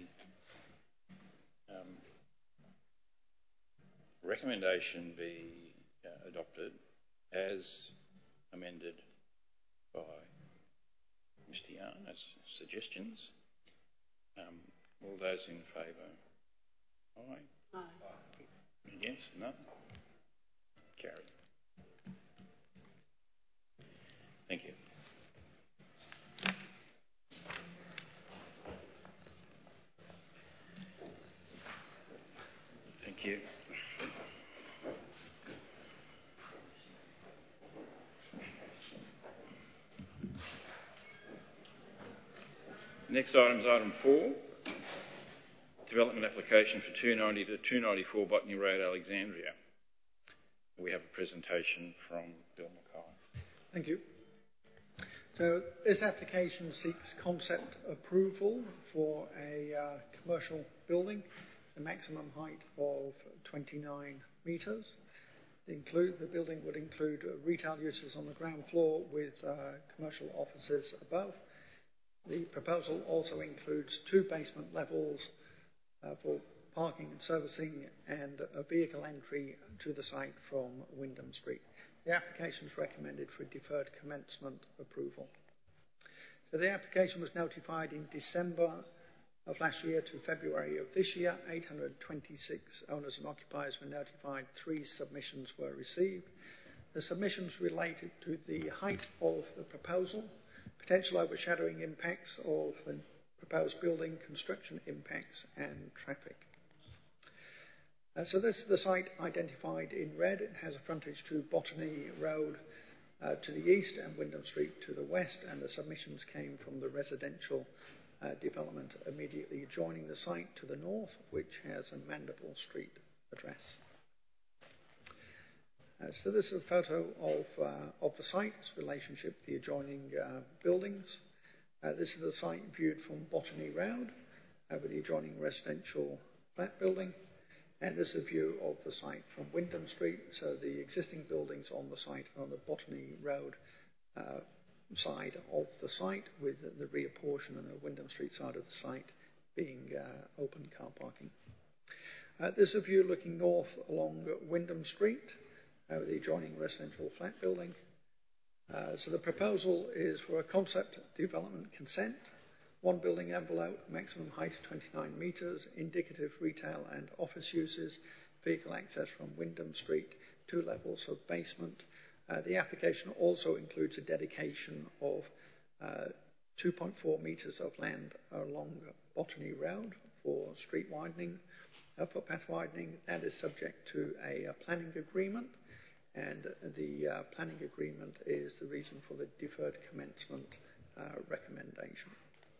recommendation be adopted as amended by Mr. Yarn as suggestions? All those in favour? Aye. Aye. Against? None? Carried. Thank you. Thank you. Next item is item 4, development application for 290 to 294 Botany Road, Alexandria. We have a presentation from Bill Mackay. Thank you. So this application seeks concept approval for a commercial building, a maximum height of 29 metres. The building would include retail uses on the ground floor with commercial offices above. The proposal also includes 2 basement levels for parking and servicing and a vehicle entry to the site from Wyndham Street. The application is recommended for deferred commencement approval. So the application was notified in December of last year to February of this year. 826 owners and occupiers were notified. 3 submissions were received. The submissions related to the height of the proposal, potential overshadowing impacts of the proposed building, construction impacts and traffic. So this is the site identified in red. It has a frontage to Botany Road to the east and Wyndham Street to the west, and the submissions came from the residential development immediately adjoining the site to the north, which has a Mandeville Street address. So this is a photo of the site, its relationship to the adjoining buildings. This is the site viewed from Botany Road with the adjoining residential flat building. And this is a view of the site from Wyndham Street. So the existing buildings on the site are on the Botany Road side of the site, with the rear portion and the Wyndham Street side of the site being open car parking. This is a view looking north along Wyndham Street with the adjoining residential flat building. So the proposal is for a concept development consent, 1 building envelope, maximum height of 29 metres, indicative retail and office uses, vehicle access from Wyndham Street, 2 levels of basement. The application also includes a dedication of 2.4 metres of land along Botany Road for street widening, footpath widening. That is subject to a planning agreement, and the planning agreement is the reason for the deferred commencement recommendation.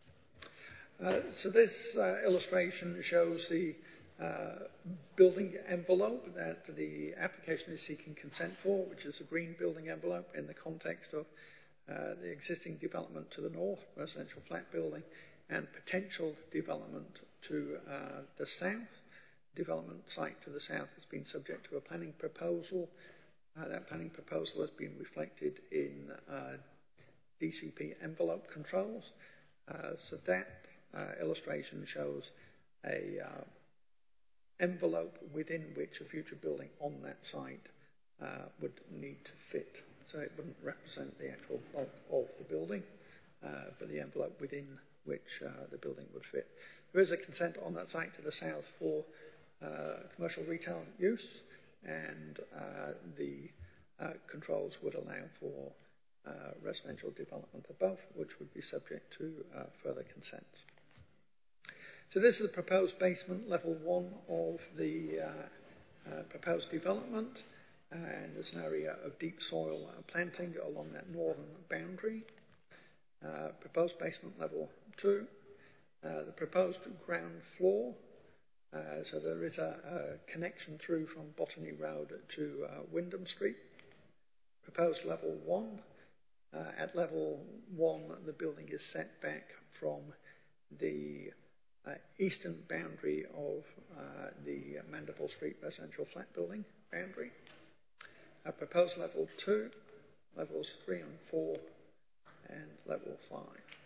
So this illustration shows the building envelope that the application is seeking consent for, which is a green building envelope in the context of the existing development to the north, residential flat building, and potential development to the south. Development site to the south has been subject to a planning proposal. That planning proposal has been reflected in DCP envelope controls. So that illustration shows a envelope within which a future building on that site would need to fit. So it wouldn't represent the actual bulk of the building, but the envelope within which the building would fit. There is a consent on that site to the south for commercial retail use, and the controls would allow for residential development above, which would be subject to further consents. So this is the proposed basement, level 1 of the proposed development, and there's an area of deep soil planting along that northern boundary. Proposed basement level 2. The proposed ground floor. So there is a connection through from Botany Road to Wyndham Street. Proposed level 1. At level 1, the building is set back from the eastern boundary of the Mandible Street residential flat building boundary. Proposed level 2, levels 3 and 4, and level 5,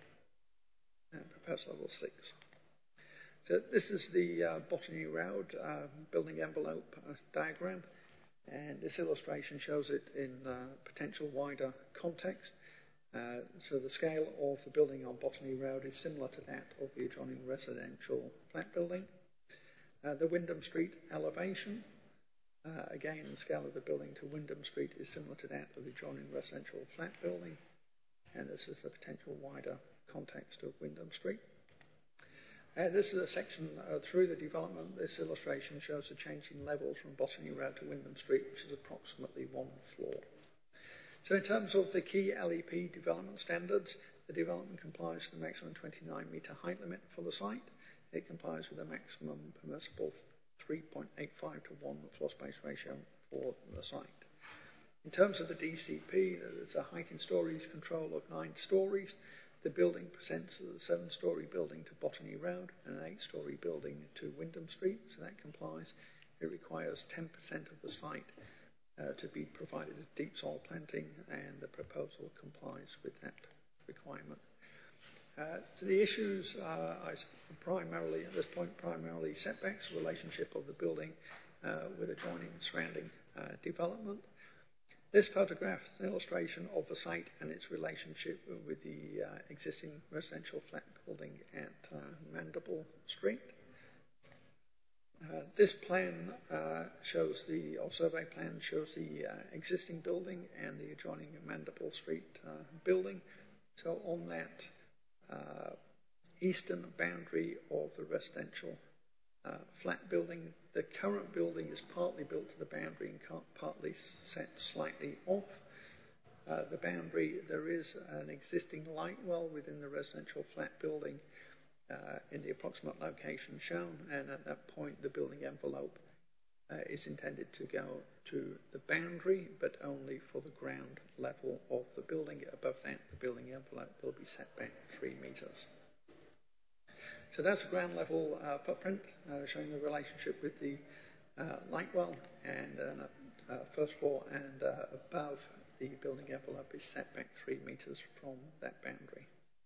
and proposed level 6. So this is the Botany Road building envelope diagram, and this illustration shows it in potential wider context. So the scale of the building on Botany Road is similar to that of the adjoining residential flat building. The Wyndham Street elevation, again, the scale of the building to Wyndham Street is similar to that of the adjoining residential flat building, and this is the potential wider context of Wyndham Street. This is a section through the development. This illustration shows a change in levels from Botany Road to Wyndham Street, which is approximately 1 floor. So in terms of the key LEP development standards, the development complies with the maximum 29 metre height limit for the site. It complies with the maximum permissible 3.85 to 1 floor space ratio for the site. In terms of the DCP, there's a height in stories control of 9 stories. The building presents as a 7-storey building to Botany Road and an 8-storey building to Wyndham Street, so that complies. It requires 10% of the site to be provided as deep soil planting, and the proposal complies with that requirement. So the issues are primarily, at this point, primarily setbacks, relationship of the building with adjoining surrounding development. This photograph is an illustration of the site and its relationship with the existing residential flat building at Mandible Street. This plan shows survey plan shows the existing building and the adjoining Mandible Street building. So on that eastern boundary of the residential flat building, the current building is partly built to the boundary and partly set slightly off. The boundary, there is an existing light well within the residential flat building in the approximate location shown, and at that point the building envelope is intended to go to the boundary, but only for the ground level of the building. Above that, the building envelope will be set back 3 metres. So that's a ground level footprint showing the relationship with the light well, and first floor and above, the building envelope is set back 3 metres from that boundary.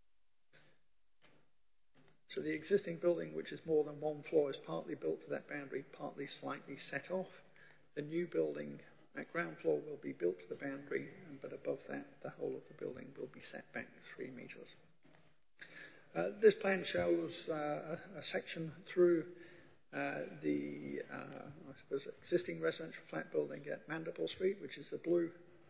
So the existing building, which is more than 1 floor, is partly built to that boundary, partly slightly set off. The new building at ground floor will be built to the boundary, but above that, the whole of the building will be set back 3 metres. This plan shows a section through the existing residential flat building at Mandible Street, which is the blue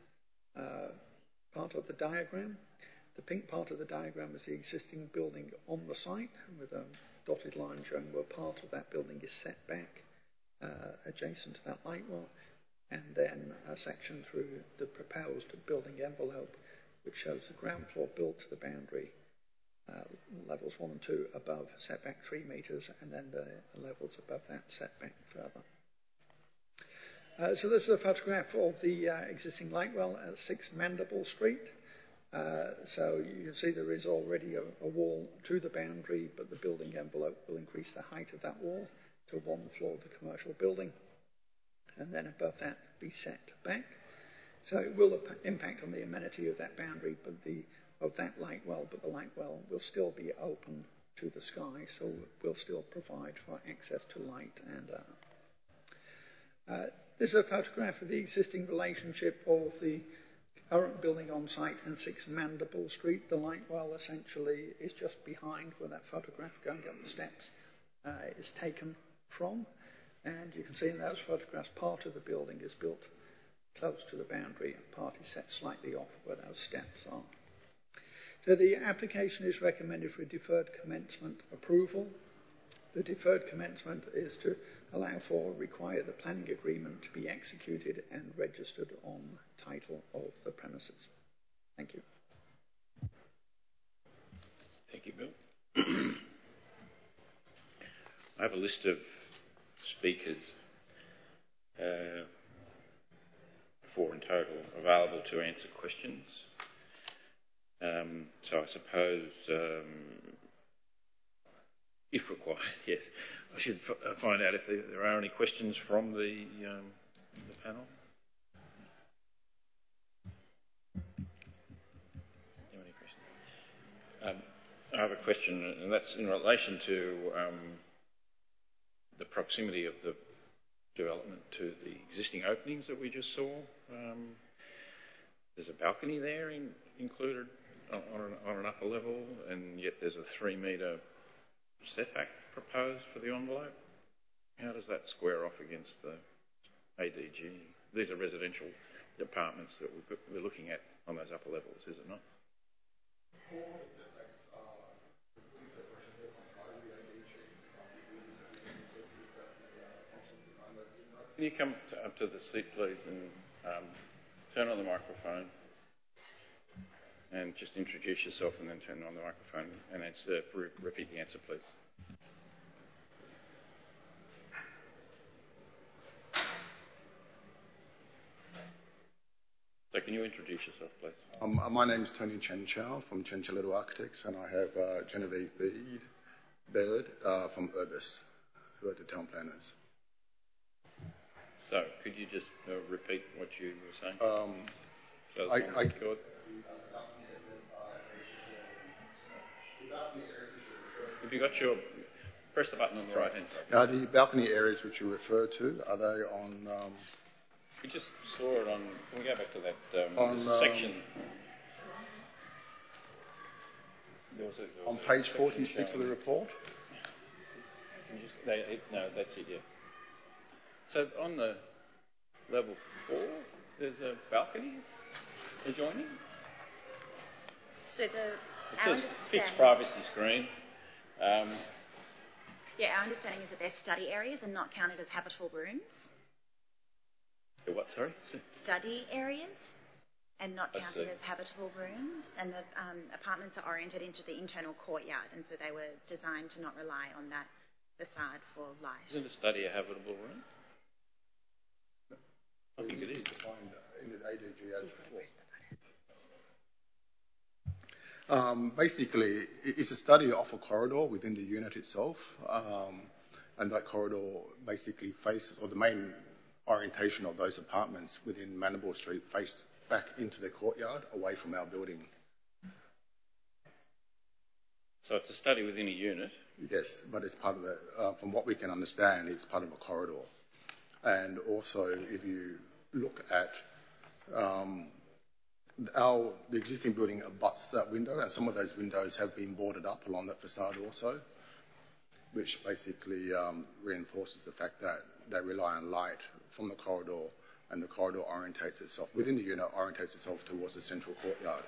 part of the diagram. The pink part of the diagram is the existing building on the site, with a dotted line showing where part of that building is set back adjacent to that light well, and then a section through the proposed building envelope, which shows the ground floor built to the boundary, levels 1 and 2 above, set back 3 metres, and then the levels above that set back further. So this is a photograph of the existing light well at 6 Mandible Street. So you can see there is already a wall to the boundary, but the building envelope will increase the height of that wall to 1 floor of the commercial building, and then above that be set back. So it will impact on the amenity of that boundary, but the light well will still be open to the sky, so will still provide for access to light and this is a photograph of the existing relationship of the current building on site and 6 Mandible Street. The light well essentially is just behind where that photograph going up the steps is taken from, and you can see in those photographs part of the building is built close to the boundary and part is set slightly off where those steps are. So the application is recommended for deferred commencement approval. The deferred commencement is to require the planning agreement to be executed and registered on title of the premises. Thank you. Thank you, Bill. I have a list of speakers, 4 in total, available to answer questions. So I suppose, if required, yes, I should find out if there are any questions from the panel. Any questions? I have a question, and that's in relation to the proximity of the development to the existing openings that we just saw. There's a balcony there included on an upper level, and yet there's a 3-metre setback proposed for the envelope. How does that square off against the ADG? These are residential apartments that we're looking at on those upper levels, is it not? Can you come up to the seat, please, and turn on the microphone and just introduce yourself and then turn on the microphone and repeat the answer, please. So can you introduce yourself, please? My name is Tony Chen Chow from Chen Chow Little Architects, and I have Genevieve Bird from Urbis, who are the town planners. So, could you just repeat what you were saying? If you got your... Press the button on the right-hand side. The balcony areas which you refer to, are they on... We just saw it on... Can we go back to that section? On page 46 of the report? No, that's it, yeah. So on the level 4, there's a balcony adjoining? So it says fixed privacy screen. Our understanding is that they're study areas and not counted as habitable rooms. They're what, sorry? Study areas and not counted as habitable rooms. And the apartments are oriented into the internal courtyard, and so they were designed to not rely on that facade for light. Isn't a study a habitable room? I think it is. Defined in the ADG as basically, it's a study of a corridor within the unit itself, and that corridor basically the main orientation of those apartments within Manable Street face back into the courtyard, away from our building. So it's a study within a unit? Yes, but it's part of from what we can understand, it's part of a corridor. And also, if you look at the existing building abuts that window, and some of those windows have been boarded up along that facade also, which basically reinforces the fact that they rely on light from the corridor, and the corridor orientates itself, within the unit, orientates itself towards the central courtyard.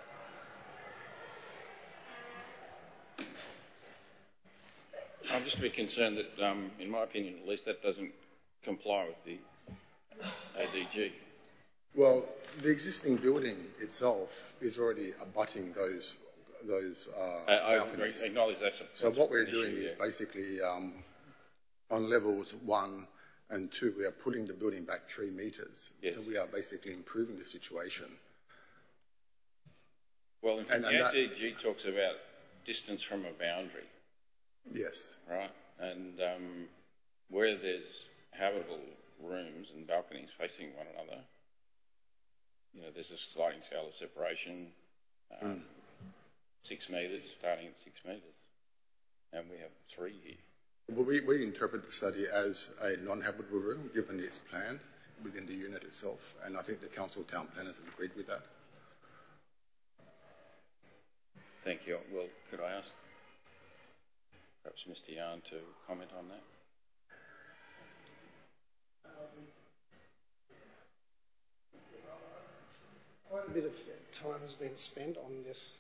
I'm just a bit concerned that, in my opinion at least, that doesn't comply with the ADG. Well, the existing building itself is already abutting those balconies. I acknowledge that's So what we're doing is basically on levels 1 and 2, we are putting the building back 3 metres. Yes. So we are basically improving the situation. Well, in fact, the ADG talks about distance from a boundary. Yes. Right, and where there's habitable rooms and balconies facing one another, there's a sliding scale of separation, 6 metres, starting at 6 metres, and we have 3 here. Well, we interpret the study as a non-habitable room, given its plan within the unit itself, and I think the council town planners have agreed with that. Thank you. Well, could I ask perhaps Mr. Yarn to comment on that? Quite a bit of time has been spent on this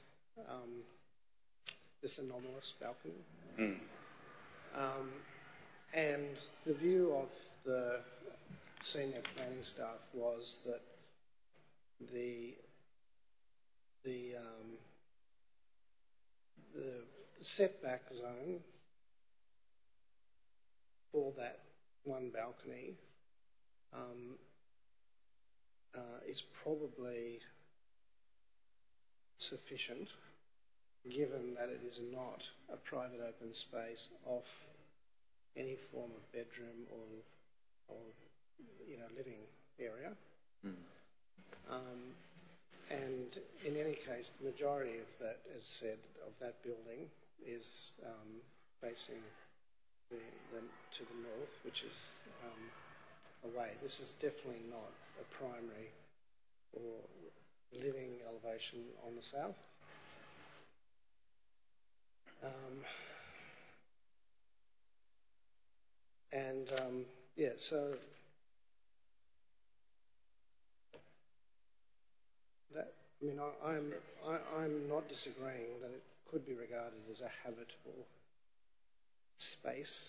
anomalous balcony. And the view of the senior planning staff was that the setback zone for that one balcony is probably sufficient, given that it is not a private open space off any form of bedroom or living area. And in any case, the majority of that, as said, of that building is facing to the north, which is away. This is definitely not a primary or living elevation on the south. So that, I mean, I'm not disagreeing that it could be regarded as a habitable space,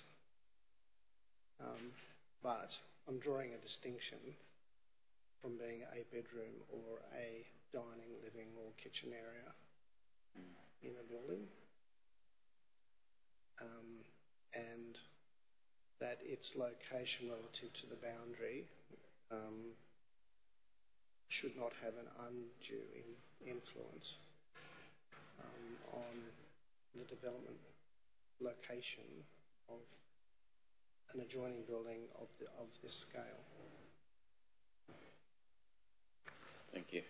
but I'm drawing a distinction from being a bedroom or a dining, living or kitchen area in a building, and that its location relative to the boundary should not have an undue influence on the development location of an adjoining building of this scale. Thank you.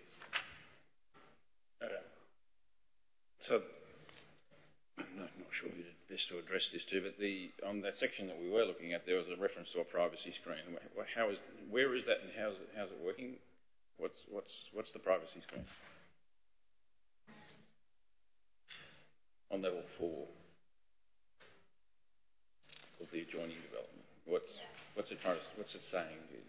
So I'm not sure who best to address this to, but on that section that we were looking at, there was a reference to a privacy screen. Where is that, and how's it working? What's the privacy screen? On level 4 of the adjoining development. What's it saying?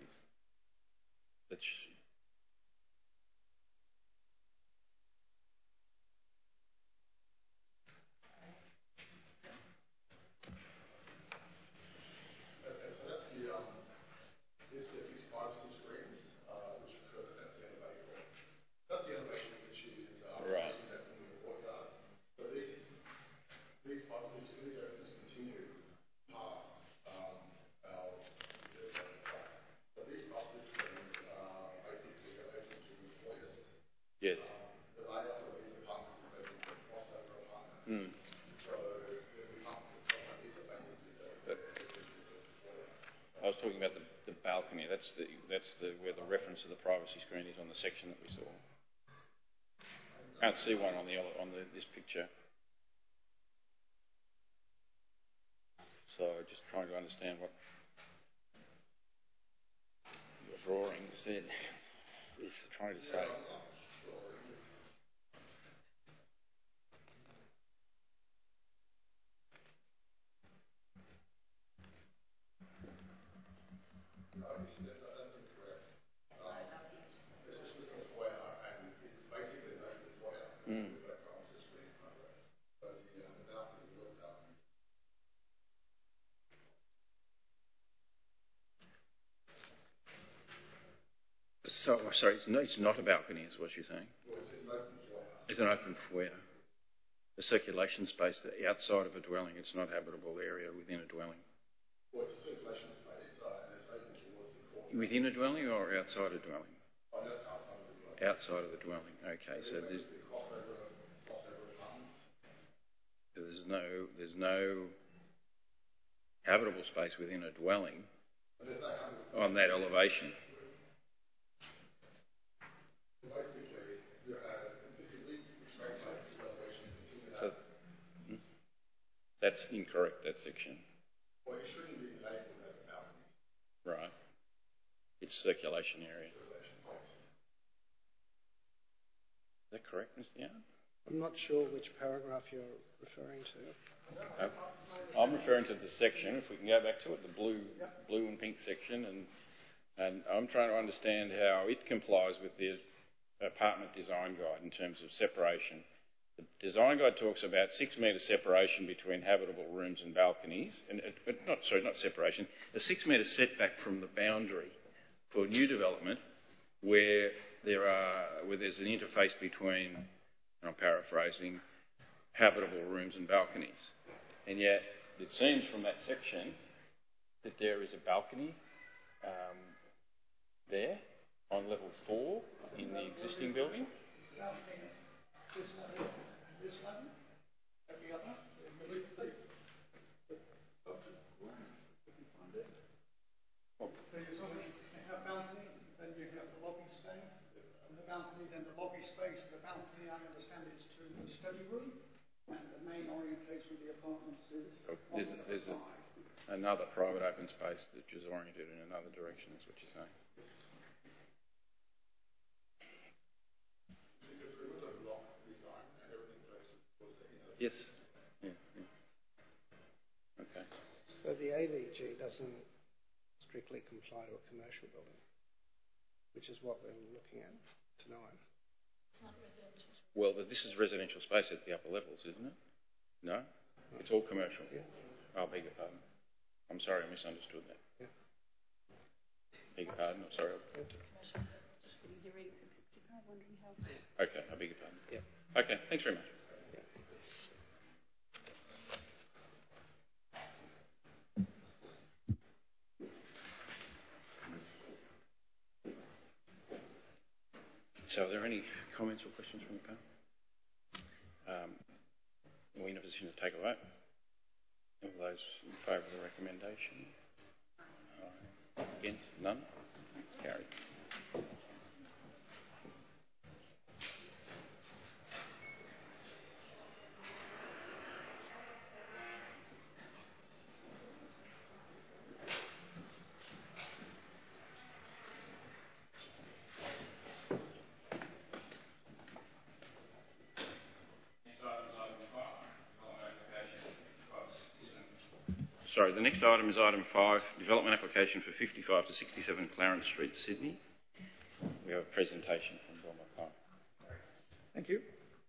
Yes. The layout of these apartments is basically a crossover apartment. So the apartments itself, these are basically I was talking about the balcony. That's where the reference to the privacy screen is on the section that we saw. Can't see one on this picture. So just trying to understand what your drawing said is trying to say. That's incorrect. It's just a foyer, and it's basically an open foyer with that privacy screen in front of it. So the balcony is looked up. So, sorry, it's not a balcony, is what you're saying? Well, it's an open foyer. It's an open foyer. A circulation space outside of a dwelling. It's not habitable area within a dwelling. Well, it's a circulation space, and it's open towards the court. Within a dwelling or outside a dwelling? Oh, that's outside of the dwelling. Outside of the dwelling. Okay, so there's crossover apartments. There's no habitable space within a dwelling on that elevation. Basically, if we extrapolate this elevation and continue that. So, that's incorrect, that section. Well, it shouldn't be labelled as a balcony. Right. It's circulation area. Circulation space. Is that correct, Mr. Young? I'm not sure which paragraph you're referring to. I'm referring to the section, if we can go back to it, the blue and pink section, and I'm trying to understand how it complies with the apartment design guide in terms of separation. The design guide talks about 6 metre separation between habitable rooms and balconies, not separation, a 6 metre setback from the boundary for new development where there's an interface between, and I'm paraphrasing, habitable rooms and balconies. And yet it seems from that section that there is a balcony there on level 4 in the existing building. This level, every other, you can find it. So you have balcony, then you have the lobby space, and the balcony, then the lobby space. The balcony, I understand, is to the study room, and the main orientation of the apartments is there's another private open space that is oriented in another direction, is what you're saying. Yes. Yeah. Okay. So the AVG doesn't strictly comply to a commercial building, which is what we're looking at tonight. It's not residential. Well, this is residential space at the upper levels, isn't it? No? It's all commercial? Yeah. Oh, I beg your pardon. I'm sorry, I misunderstood that. Yeah. Beg your pardon, I'm sorry. Okay, I beg your pardon. Yeah. Okay, thanks very much. So are there any comments or questions from the panel? Are we in a position to take a vote? All those in favour of the recommendation? Against? None? It's carried. Sorry, the next item is item 5, development application for 55 to 67 Clarence Street, Sydney. We have a presentation from Bill Mackay. Thank you.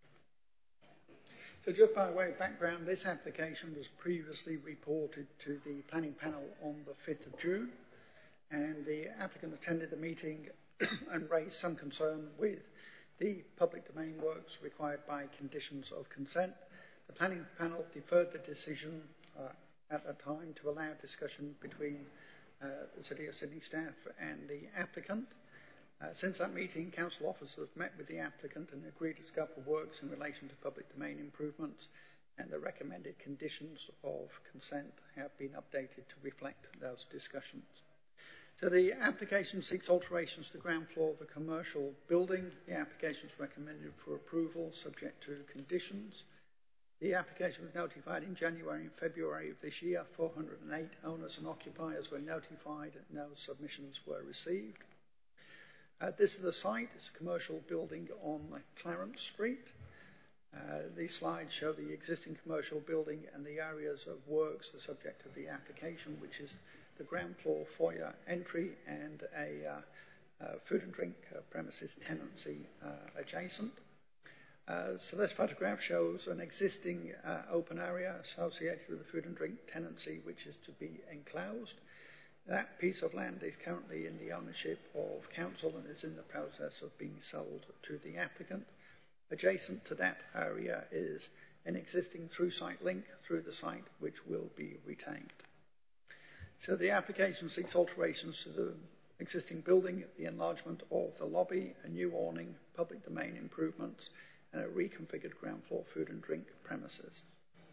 So just by way of background, this application was previously reported to the planning panel on the 5th of June, and the applicant attended the meeting and raised some concern with the public domain works required by conditions of consent. The planning panel deferred the decision at that time to allow discussion between the City of Sydney staff and the applicant. Since that meeting, council officers have met with the applicant and agreed to scope of works in relation to public domain improvements, and the recommended conditions of consent have been updated to reflect those discussions. So the application seeks alterations to the ground floor of the commercial building. The application is recommended for approval subject to conditions. The application was notified in January and February of this year. 408 owners and occupiers were notified and no submissions were received. This is the site. It's a commercial building on Clarence Street. These slides show the existing commercial building and the areas of works, the subject of the application, which is the ground floor foyer entry and a food and drink premises tenancy adjacent. So this photograph shows an existing open area associated with the food and drink tenancy, which is to be enclosed. That piece of land is currently in the ownership of council and is in the process of being sold to the applicant. Adjacent to that area is an existing through-site link through the site, which will be retained. So the application seeks alterations to the existing building, the enlargement of the lobby, a new awning, public domain improvements, and a reconfigured ground floor food and drink premises.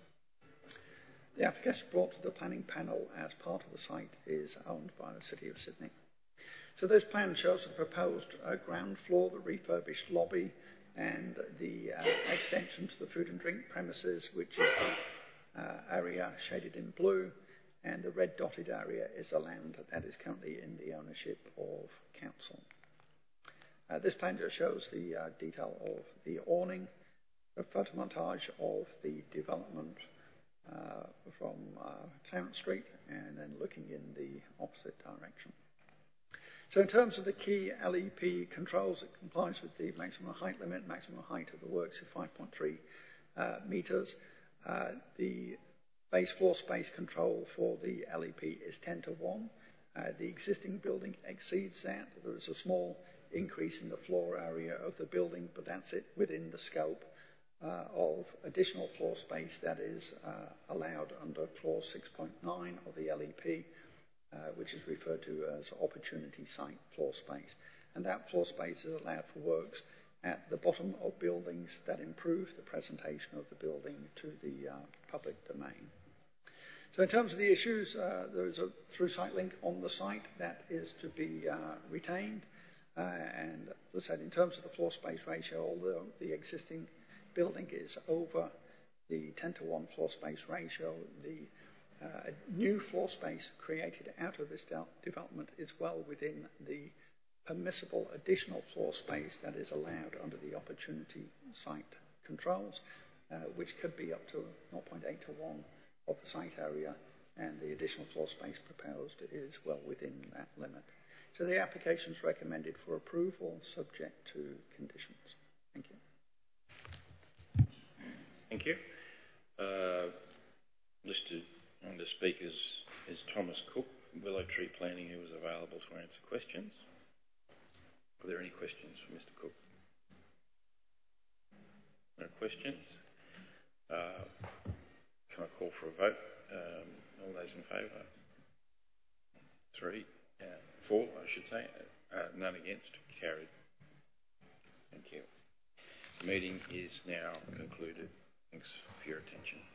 The application brought to the planning panel as part of the site is owned by the City of Sydney. So this plan shows the proposed ground floor, the refurbished lobby, and the extension to the food and drink premises, which is the area shaded in blue, and the red dotted area is the land that is currently in the ownership of council. This plan just shows the detail of the awning, a photo montage of the development from Clarence Street, and then looking in the opposite direction. So in terms of the key LEP controls, it complies with the maximum height limit. Maximum height of the works is 5.3 metres. The base floor space control for the LEP is 10:1. The existing building exceeds that. There is a small increase in the floor area of the building, but that's it within the scope of additional floor space that is allowed under clause 6.9 of the LEP, which is referred to as opportunity site floor space. And that floor space is allowed for works at the bottom of buildings that improve the presentation of the building to the public domain. So in terms of the issues, there is a through site link on the site that is to be retained. And as I said, in terms of the floor space ratio, although the existing building is over the 10:1 floor space ratio, the new floor space created out of this development is well within the permissible additional floor space that is allowed under the opportunity site controls, which could be up to 0.8 to 1 of the site area, and the additional floor space proposed is well within that limit. So the application is recommended for approval subject to conditions. Thank you. Thank you. Listed on the speakers is Thomas Cook, Willow Tree Planning, who is available to answer questions. Are there any questions for Mr. Cook? No questions. Can I call for a vote? All those in favour? 4, I should say. None against. Carried. Thank you. The meeting is now concluded. Thanks for your attention.